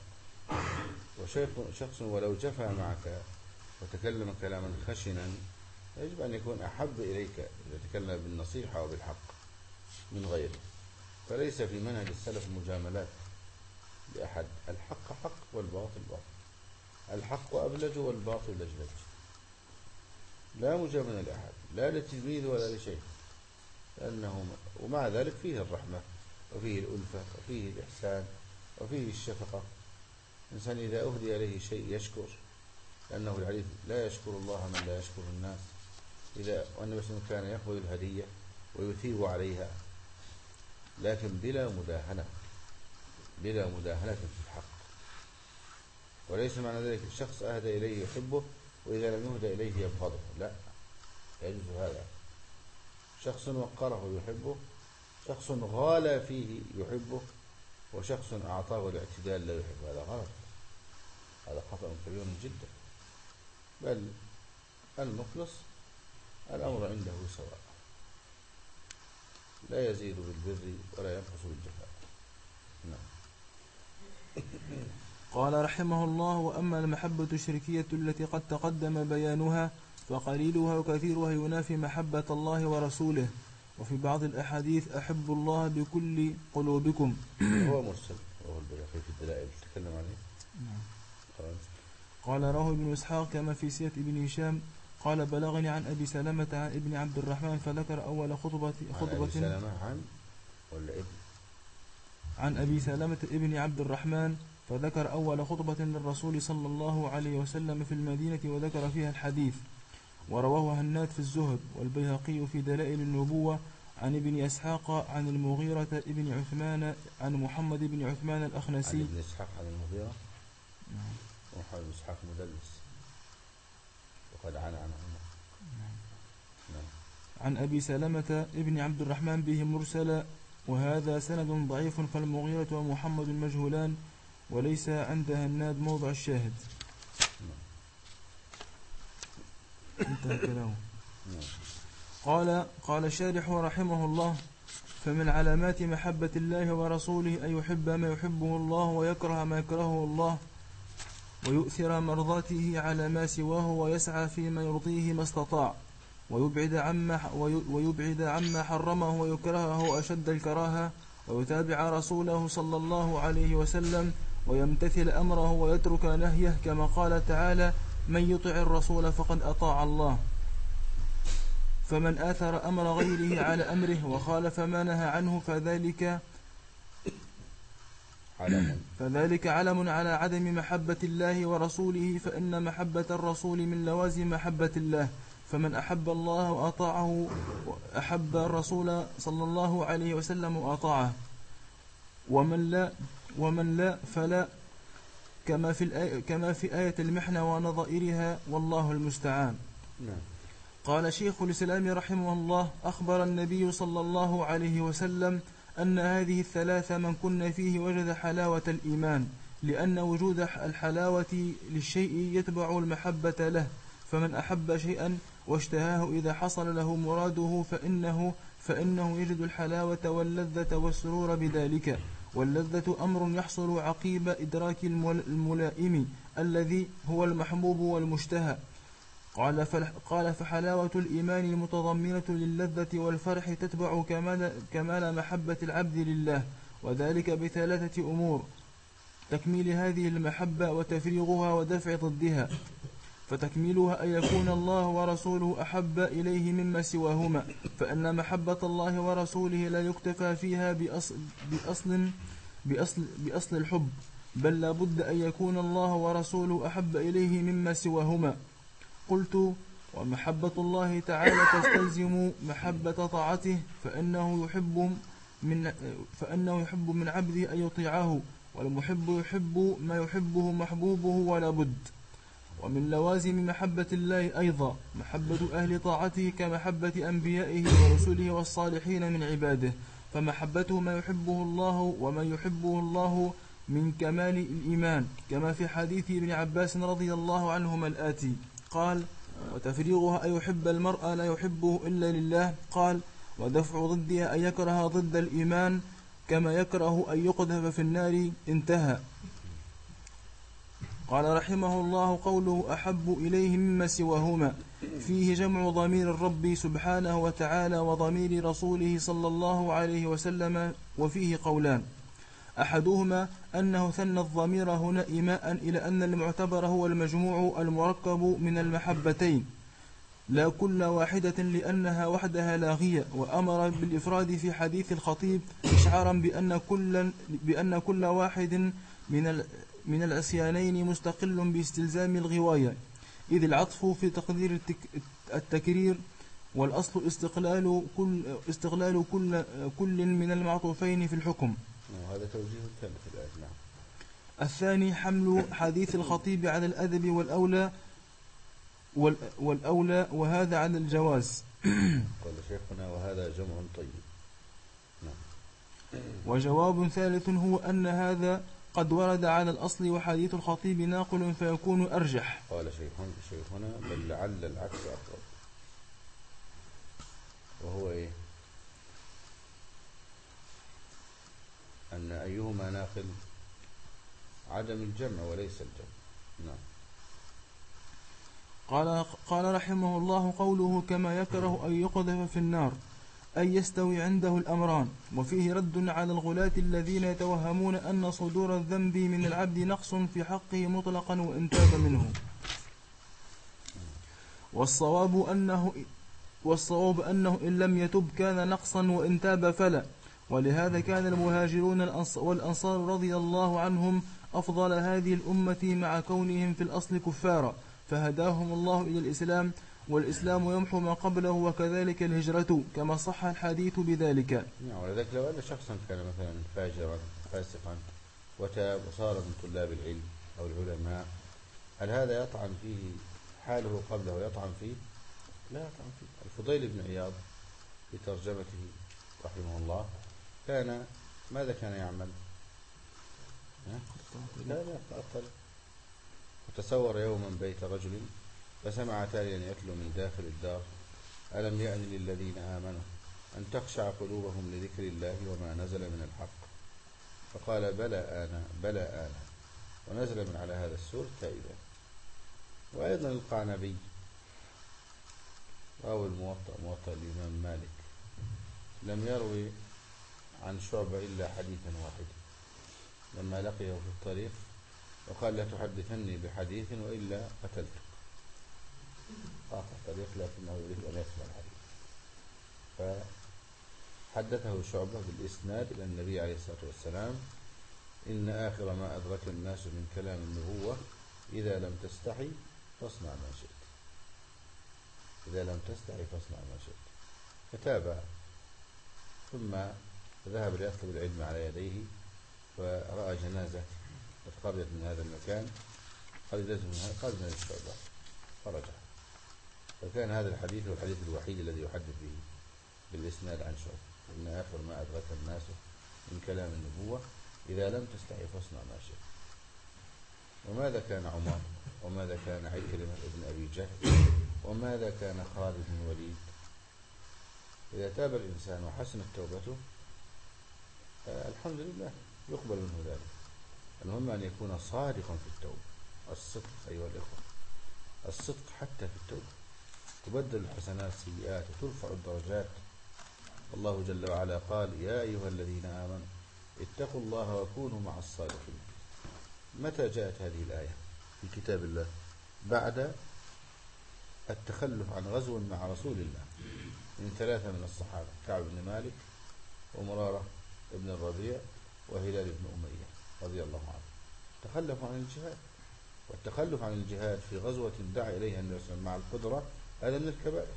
وشخص ولو جفى معك وتكلم كلاما خشنا يجب أن يكون أحب إليك إذا تكلم بالنصيحة وبالحق من غيره. فليس في منهج السلف مجاملات لأحد، الحق حق والباطل باطل، الحق أبلج والباطل لجلج، لا مجاملة لأحد، لا لتلميذ ولا لشيء، ومع ذلك فيه الرحمة وفيه الألفة وفيه الإحسان وفيه الشفقة. الإنسان إذا أهدي إليه شيء يشكر، لأنه الحديث: لا يشكر الله من لا يشكر الناس. والنبي صلى الله عليه وسلم كان يقبل الهدية ويثيب عليها، لكن بلا مداهنة في الحق. وليس معنى ذلك الشخص أهدى إليه يحبه وإذا لم يهدى إليه يبغضه، لا يجوز هذا. شخص وقره يحبه، شخص غالى فيه يحبه، وشخص أعطاه الاعتدال لا يحب، هذا غلط، هذا خطأ كبير جدا. بل المخلص الأمر عنده سواء، لا يزيد بالبر ولا ينقص بالجفاء. نعم. قال رحمه الله: وأما المحبة الشركية التي قد تقدم بيانها فقليلها وكثيرها ينافي محبة الله ورسوله. وفي بعض الأحاديث: أحب الله بكل قلوبكم. هو مرسل، وهو البيهقي في الدلائل تكلم عليه. قال رواه ابن إسحاق كما في سيرة ابن هشام. قال: بلغني عن أبي سلمة عن ابن عبد الرحمن فذكر أول خطبة عن أبي سلمة ابن عبد الرحمن فذكر أول خطبة للرسول صلى الله عليه وسلم في المدينة وذكر فيها الحديث. ورواه هناد في الزهد والبيهقي في دلائل النبوة عن ابن إسحاق عن المغيرة ابن عثمان عن محمد بن عثمان الأخنسي. عن ابن إسحاق عن المغيرة. محمد بن إسحاق مدلس وقد عن عن أبي سلمة ابن عبد الرحمن به مرسل، وهذا سند ضعيف، فالمغيرة ومحمد مجهولان وليس عند هناد موضع الشاهد. انتهى كلامه. قال الشارح رحمه الله: فمن علامات محبة الله ورسوله أن يحب ما يحبه الله ويكره ما يكرهه الله، ويؤثر مرضاته على ما سواه، ويسعى فيما يرضيه ما استطاع، ويبعد عما حرمه ويكرهه أشد الكراهة، ويتابع رسوله صلى الله عليه وسلم ويمتثل أمره ويترك نهيه، كما قال تعالى: من يطع الرسول فقد أطاع الله. فمن آثر أمر غيره على أمره وخالف ما نهى عنه فذلك فذلك علم على عدم محبة الله ورسوله، فإن محبة الرسول من لوازم محبة الله. فمن أحب الله وأطاعه أحب الرسول صلى الله عليه وسلم وأطاعه، ومن لا فلا، كما في آية المحنة ونظائرها، والله المستعان. قال شيخ الإسلام رحمه الله: أخبر النبي صلى الله عليه وسلم أن هذه الثلاثة من كن فيه وجد حلاوة الإيمان، لأن وجود الحلاوة للشيء يتبع المحبة له، فمن أحب شيئا واشتهاه إذا حصل له مراده فإنه يجد الحلاوة واللذة والسرور بذلك. واللذة أمر يحصل عقيب إدراك الملائم الذي هو المحبوب والمشتهى. قال فحلاوة الإيمان المتضمنة للذة والفرح تتبع كمال محبة العبد لله، وذلك بثلاثة أمور: تكميل هذه المحبة وتفريغها ودفع ضدها. فتكميلها أن يكون الله ورسوله أحب إليه مما سواهما، فإن محبة الله ورسوله لا يكتفى فيها بأصل الحب، بل لا بد أن يكون الله ورسوله أحب إليه مما سواهما. قلت: ومحبة الله تعالى تستلزم محبة طاعته، فإنه يحب من عبده أن يطيعه، والمحب يحب ما يحبه محبوبه ولا بد. ومن لوازم محبة الله أيضا محبة أهل طاعته كمحبة أنبيائه ورسله والصالحين من عباده، فمحبته ما يحبه الله وما يحبه الله من كمال الإيمان، كما في حديث ابن عباس رضي الله عنهما الآتي: قال: وتفريغها أن يحب المرء لا يحبه إلا لله. قال: ودفع ضدها أن يكره ضد الإيمان كما يكره أن يقذف في النار. انتهى. قال رحمه الله: قوله أحب إليه مما سواهما فيه جمع ضمير الرب سبحانه وتعالى وضمير رسوله صلى الله عليه وسلم، وفيه قولان: أحدهما أنه ثنى الضمير هنا إيماء إلى أن المعتبر هو المجموع المركب من المحبتين لا كل واحدة، لأنها وحدها لاغية، وأمر بالإفراد في حديث الخطيب إشعارا بأن كل واحد من العصيانين مستقل باستلزام الغواية، إذ العطف في تقدير التكرير، والأصل استقلال كل من المعطوفين في الحكم. هذا توجيه الثالث في الآية. نعم. الثاني حمل حديث الخطيب على الأدب والأولى وهذا على الجواز. قال شيخنا: وهذا جمع طيب. نعم. وجواب ثالث هو أن هذا قد ورد على الأصل وحديث الخطيب ناقل فيكون أرجح. قال شيخنا: بل لعل العكس أقرب. وهو إيه؟ أن أيهما ناقل؟ عدم الجمع وليس الجمع. نعم. قال رحمه الله: قوله كما يكره أن يقذف في النار أن يستوي عنده الأمران، وفيه رد على الغلاة الذين يتوهمون أن صدور الذنب من العبد نقص في حقه مطلقا وإن تاب منه. والصواب أنه إن لم يتب كان نقصا، وإن تاب فلا. ولهذا كان المهاجرون والأنصار رضي الله عنهم أفضل هذه الأمة مع كونهم في الأصل كفارا، فهداهم الله إلى الإسلام، والإسلام يمحو ما قبله، وكذلك الهجرة، كما صح الحديث بذلك. ولذلك لو أن شخصا كان مثلا فاجرا فاسقا وتاب وصار من طلاب العلم أو العلماء، هل هذا يطعن فيه حاله قبله يطعن فيه؟ لا يطعن فيه. الفضيل بن عياض في ترجمته رحمه الله ماذا كان يعمل؟ لا قتل. وتصور يوما بيت رجل فسمع تاليا يتلو من داخل الدار: ألم يأن للذين آمنوا أن تخشع قلوبهم لذكر الله وما نزل من الحق. فقال: بلى آنا. ونزل من على هذا السور تائبا. وأيضا القعنبي راوي موطأ الإمام مالك لم يروي عن شعبة إلا حديثا واحدا، لما لقيه في الطريق وقال: لا تحدثني بحديث وإلا قتلتك. قاطع الطريق لكنه يريد أن يسمع الحديث، فحدثه شعبة بالإسناد إلى النبي عليه الصلاة والسلام، إن آخر ما أدرك الناس من كلام النبوة إذا لم تستحي فاصنع ما شئت. إذا لم تستحي فاصنع ما شئت. فتابع ثم ذهب ليطلب العلم على يديه، فرأى جنازة قد خرجت من هذا المكان، قال من الشعبة، فرجع. فكان هذا الحديث هو الحديث الوحيد الذي يحدث به بالإسناد عن شعبة. إن آخر ما أدرك الناس من كلام النبوة إذا لم تستحي فاصنع ما شئت. وماذا كان عمر؟ وماذا كان عكرمة بن أبي جهل؟ وماذا كان خالد بن الوليد؟ إذا تاب الإنسان وحسنت توبته الحمد لله يقبل منه ذلك. المهم أن يكون صادقا في التوبة. الصدق أيها الإخوة، الصدق حتى في التوبة. تبدل الحسنات سيئات وترفع الدرجات. الله جل وعلا قال: يا أيها الذين آمنوا اتقوا الله وكونوا مع الصادقين. متى جاءت هذه الآية في كتاب الله؟ بعد التخلف عن غزو مع رسول الله من 3 من الصحابة: كعب بن مالك ومرارة بن الربيع وهلال بن أمية رضي الله عنه. تخلفوا عن الجهاد، والتخلف عن الجهاد في غزوة دعا إليها النبي صلى الله عليه وسلم مع القدرة هذا من الكبائر.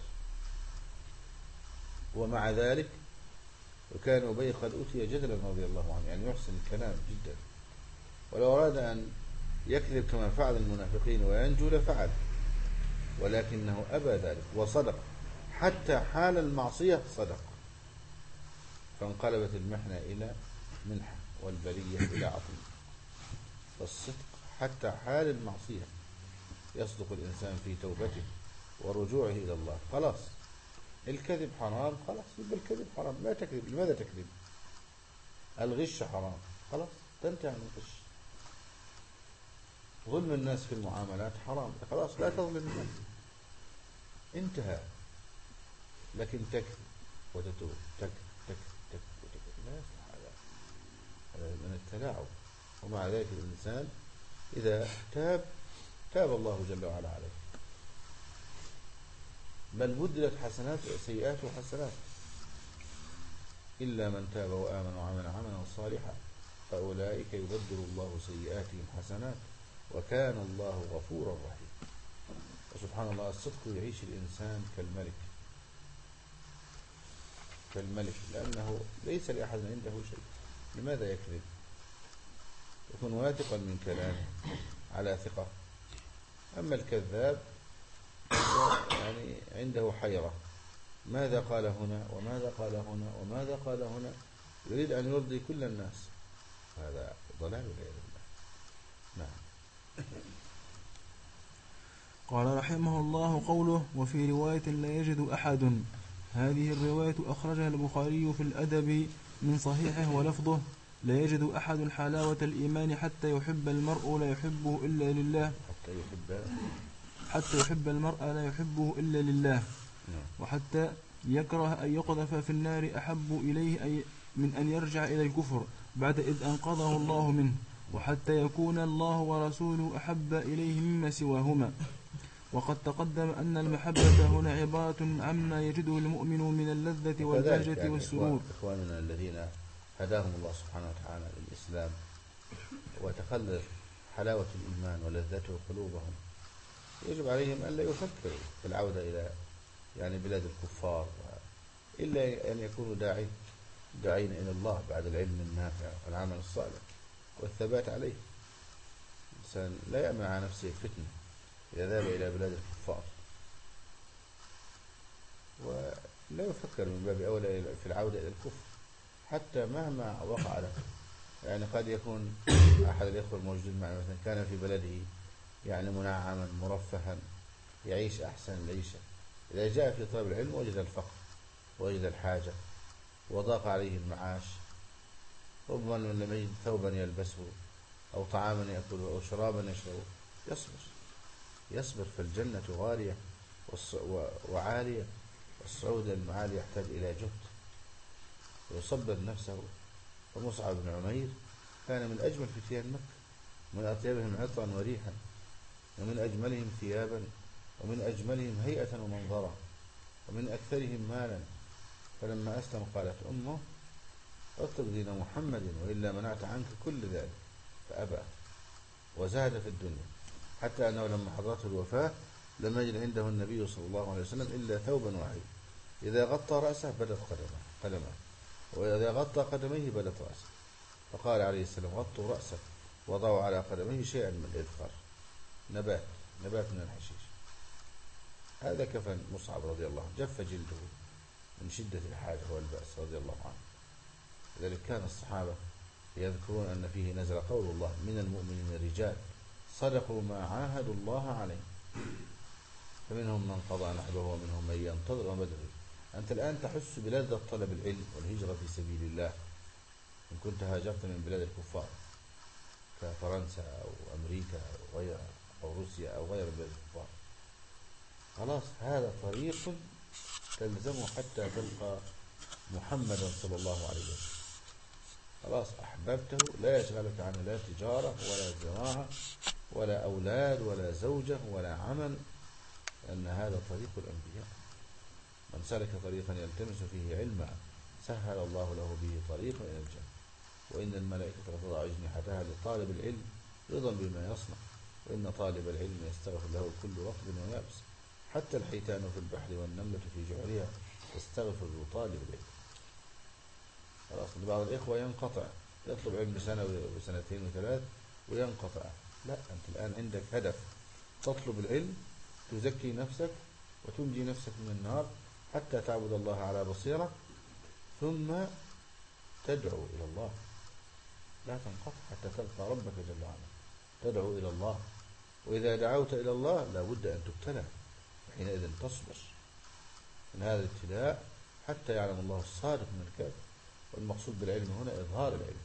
ومع ذلك وكان أبي قد أوتي جدلا رضي الله عنه، يعني يحسن الكلام جدا، ولو أراد أن يكذب كما فعل المنافقين وينجو لفعل، ولكنه أبى ذلك وصدق حتى حال المعصية صدق، فانقلبت المحنة إلى منحة والبلية إلى عطية. فالصدق حتى حال المعصية، يصدق الإنسان في توبته ورجوعه إلى الله. خلاص الكذب حرام، خلاص يبقى الكذب حرام، لا تكذب. لماذا تكذب؟ الغش حرام، خلاص تنتهي عن الغش. ظلم الناس في المعاملات حرام، خلاص لا تظلم الناس، انتهى. لكن تكذب وتتوب، تكذب لا يصلح هذا من التلاعب. ومع ذلك الإنسان إذا تاب الله جل وعلا عليه، بل بدلت حسنات سيئات وحسنات. إلا من تاب وآمن وعمل عملا صالحا فأولئك يبدل الله سيئاتهم حسنات وكان الله غفورا رحيما. وسبحان الله، الصدق يعيش الإنسان كالملك، لأنه ليس لأحد عنده شيء. لماذا يكذب؟ يكون واثقا من كلامه على ثقة. أما الكذاب يعني عنده حيرة، ماذا قال هنا وماذا قال هنا وماذا قال هنا، يريد أن يرضي كل الناس. هذا ضلال والعياذ بالله. نعم. قال رحمه الله قوله: وفي رواية لا يجد أحد. هذه الرواية أخرجها البخاري في الأدب من صحيحه، ولفظه: لا يجد أحد حلاوة الإيمان حتى يحب المرء لا يحبه إلا لله، حتى يحب المرء لا يحبه إلا لله، وحتى يكره أن يقذف في النار أحب إليه من أن يرجع إلى الكفر بعد إذ أنقذه الله منه، وحتى يكون الله ورسوله أحب إليه مما سواهما. وقد تقدم أن المحبة هنا عبارة عما يجده المؤمن من اللذة والبهجة يعني والسرور. إخواننا الذين هداهم الله سبحانه وتعالى للإسلام وتخلل حلاوة الإيمان ولذته قلوبهم، يجب عليهم أن لا يفكروا في العودة إلى يعني بلاد الكفار، إلا أن يكونوا داعين إلى الله بعد العلم النافع والعمل الصالح والثبات عليه. الإنسان لا يأمن على نفسه الفتنة إذا ذهب إلى بلاد الكفار، ولا يفكر من باب أولى في العودة إلى الكفر حتى مهما وقع له. يعني قد يكون أحد الإخوة الموجودين معنا مثلا كان في بلده يعني منعما مرفها يعيش أحسن العيشة، إذا جاء في طلب العلم وجد الفقر وجد الحاجة وضاق عليه المعاش، ربما لم يجد ثوبا يلبسه أو طعاما يأكله أو شرابا يشربه، يصبر. فالجنة غالية وعالية، والصعود المعالي يحتاج إلى جهد ويصبر نفسه. ومصعب بن عمير كان من أجمل فتيان مكة، من أطيبهم عطرا وريحا، ومن أجملهم ثيابا، ومن أجملهم هيئة ومنظرا، ومن أكثرهم مالا. فلما أسلم قالت أمه اترك دين محمد وإلا منعت عنك كل ذلك. فأبى وزاد في الدنيا، حتى أنه لما حضرته الوفاة لم يجد عنده النبي صلى الله عليه وسلم إلا ثوبا واحد، إذا غطى رأسه بدت قدمه، وإذا غطى قدميه بدت رأسه. فقال عليه السلام: غطوا رأسه وضعوا على قدميه شيئا من الإذخر، نبات من الحشيش. هذا كفن مصعب رضي الله عنه، جف جلده من شدة الحاجة والبأس رضي الله عنه. لذلك كان الصحابة يذكرون أن فيه نزل قول الله: من المؤمنين رجال صدقوا ما عاهدوا الله عليه، فمنهم من قضى نحبه ومنهم من ينتظر ومدري. أنت الآن تحس بلذة طلب العلم والهجرة في سبيل الله إن كنت هاجرت من بلاد الكفار كفرنسا أو أمريكا أو غيرها أو روسيا أو غير بلاد الكفار. خلاص هذا طريق تلزمه حتى تلقى محمدا صلى الله عليه وسلم. خلاص أحببته لا يشغلك عنه لا تجارة ولا زراعة ولا أولاد ولا زوجة ولا عمل، لأن هذا طريق الأنبياء. من سلك طريقا يلتمس فيه علما سهل الله له به طريقا إلى الجنة. وإن الملائكة لتضع أجنحتها لطالب العلم رضا بما يصنع، وإن طالب العلم يستغفر له كل رطب ويابس، حتى الحيتان في البحر والنملة في جحرها تستغفر لطالب العلم. خلاص بعض الإخوة ينقطع، يطلب علم سنة وسنتين وثلاث وينقطع. لا، أنت الآن عندك هدف، تطلب العلم، تزكي نفسك وتنجي نفسك من النار حتى تعبد الله على بصيرة، ثم تدعو إلى الله. لا تنقطع حتى تلقى ربك جل وعلا، تدعو إلى الله. وإذا دعوت إلى الله لا بد أن تبتلى، حينئذ تصبر من هذا الابتلاء حتى يعلم الله الصادق من الكاذب. والمقصود بالعلم هنا إظهار العلم.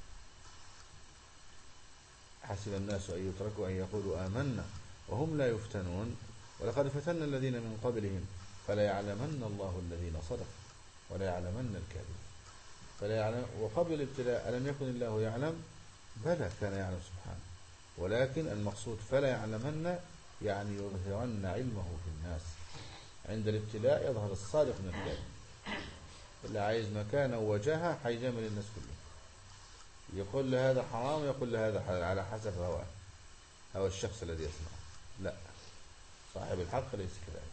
حسب الناس أن يتركوا أن يقولوا آمنا وهم لا يفتنون ولقد فتنا الذين من قبلهم فلا يعلمن الله الذين صدقوا ولا يعلمن الكاذبين. فلا يعلم. وقبل الابتلاء ألم يكن الله يعلم؟ بلى كان يعلم سبحانه، ولكن المقصود فلا يعلمن يعني يظهرن علمه في الناس. عند الابتلاء يظهر الصادق من الكاذب. اللي عايز مكانه ووجهه حيجامل الناس كلهم، يقول له هذا حرام يقول له هذا حلال على حسب هوى الشخص الذي يسمعه. لا، صاحب الحق ليس كذلك.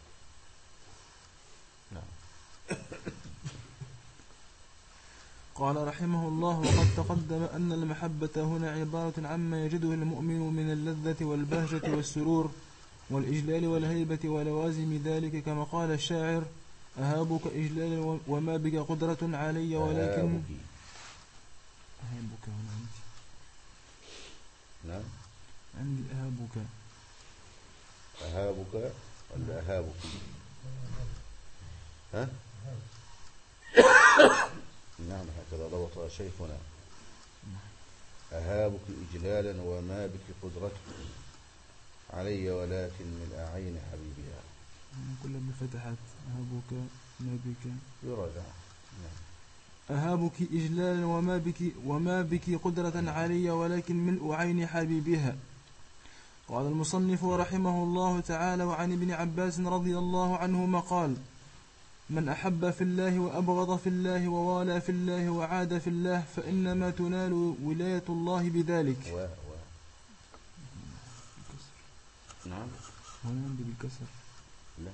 نعم. قال رحمه الله: وقد تقدم أن المحبة هنا عبارة عما يجده المؤمن من اللذة والبهجة والسرور والإجلال والهيبة ولوازم ذلك، كما قال الشاعر: أهابك إجلالا وما بك قدرة علي ولكن أهابك هنا عندي. نعم عندي أهابك ولا أهابك؟ ها؟ نعم هكذا ضبط شيخنا. أهابك إجلالا وما بك قدرة علي ولكن من أعين حبيبها. كلها بالفتحات. أهابك ما بك يراجع. أهابك إجلالا وما بك قدرة علي ولكن ملء عين حبيبها. قال المصنف رحمه الله تعالى: وعن ابن عباس رضي الله عنهما قال: من أحب في الله وأبغض في الله ووالى في الله وعاد في الله فإنما تنال ولاية الله بذلك. نعم هنا بالكسر. لا،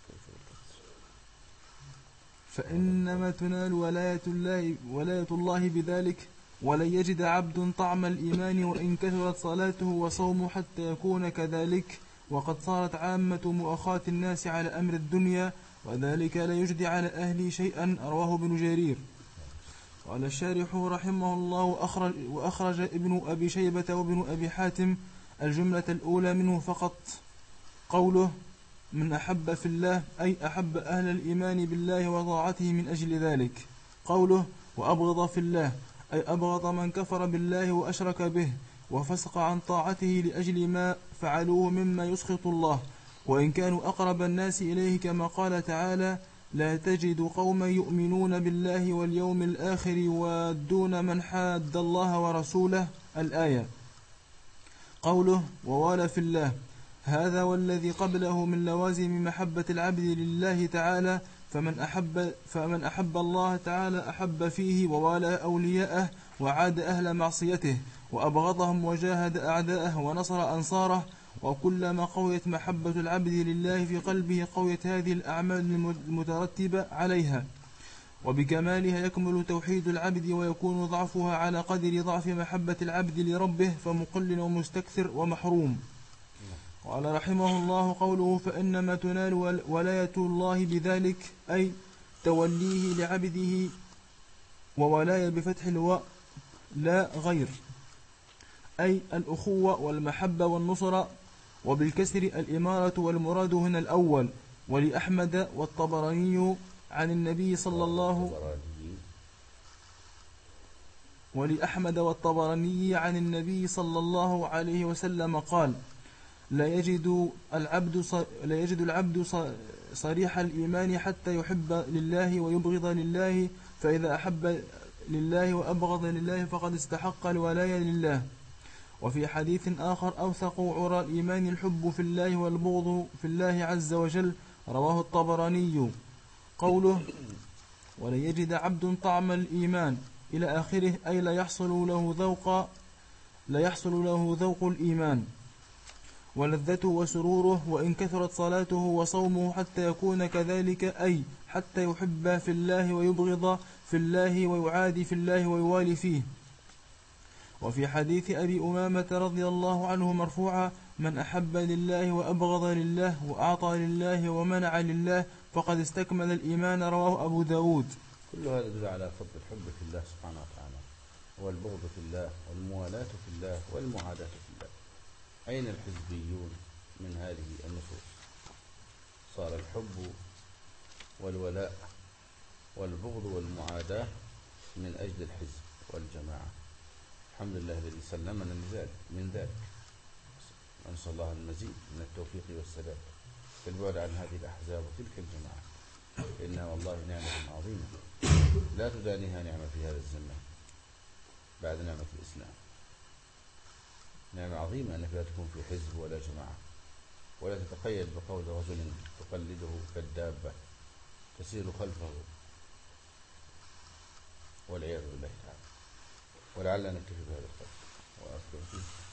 فإنما تنال ولاية الله بذلك. ولن يجد عبد طعم الإيمان وإن كثرت صلاته وصومه حتى يكون كذلك، وقد صارت عامة مؤاخاة الناس على أمر الدنيا، وذلك لا يجدي على أهله شيئا. رواه ابن جرير. قال الشارح رحمه الله: وأخرج ابن أبي شيبة وابن أبي حاتم الجملة الأولى منه فقط. قوله: من أحب في الله أي أحب أهل الإيمان بالله وطاعته من أجل ذلك. قوله: وأبغض في الله أي أبغض من كفر بالله وأشرك به وفسق عن طاعته لأجل ما فعلوه مما يسخط الله، وإن كانوا أقرب الناس إليه، كما قال تعالى: لا تجد قوما يؤمنون بالله واليوم الآخر يوادون من حاد الله ورسوله. الآية. قوله: ووالى في الله، هذا والذي قبله من لوازم محبة العبد لله تعالى، فمن أحب الله تعالى أحب فيه ووالى أولياءه وعاد أهل معصيته وأبغضهم وجاهد أعداءه ونصر أنصاره. وكلما قويت محبة العبد لله في قلبه قويت هذه الأعمال المترتبة عليها، وبكمالها يكمل توحيد العبد ويكون ضعفها على قدر ضعف محبة العبد لربه، فمقل ومستكثر ومحروم. قال رحمه الله قوله: فإنما تنال ولاية الله بذلك، أي توليه لعبده، وولاية بفتح الواء لا غير، أي الأخوة والمحبة والنصرة، وبالكسر الإمارة، والمراد هنا الأول. ولأحمد والطبراني عن النبي صلى الله عليه وسلم قال: لا يجد العبد صريح الإيمان حتى يحب لله ويبغض لله، فإذا أحب لله وأبغض لله فقد استحق الولاية لله. وفي حديث آخر: أوثق عرى الإيمان الحب في الله والبغض في الله عز وجل، رواه الطبراني. قوله: ولا يجد عبد طعم الإيمان إلى آخره، أي لا يحصل له ذوق الإيمان ولذته وسروره، وإن كثرت صلاته وصومه حتى يكون كذلك، أي حتى يحب في الله ويبغض في الله ويعادي في الله ويوالي فيه. وفي حديث أبي أمامة رضي الله عنه مرفوعا: من أحب لله وأبغض لله وأعطى لله ومنع لله فقد استكمل الإيمان، رواه أبو داود. كل هذا يدل على فضل الحب في الله سبحانه وتعالى، والبغض في الله، والموالاة في الله، والمعاداة في الله. أين الحزبيون من هذه النصوص؟ صار الحب والولاء والبغض والمعاداة من أجل الحزب والجماعة. الحمد لله الذي سلمنا من ذلك، ونسأل الله المزيد من التوفيق والسداد في البعد عن هذه الأحزاب وتلك الجماعة، إنها والله نعمة عظيمة لا تدانيها نعمة في هذا الزمان بعد نعمة الإسلام. نعمة عظيمة أنك لا تكون في حزب ولا جماعة، ولا تتقيد بقول رجل تقلده كالدابة تسير خلفه، والعياذ بالله تعالى. ولعلنا نكتفي بهذا القدر وأذكر فيه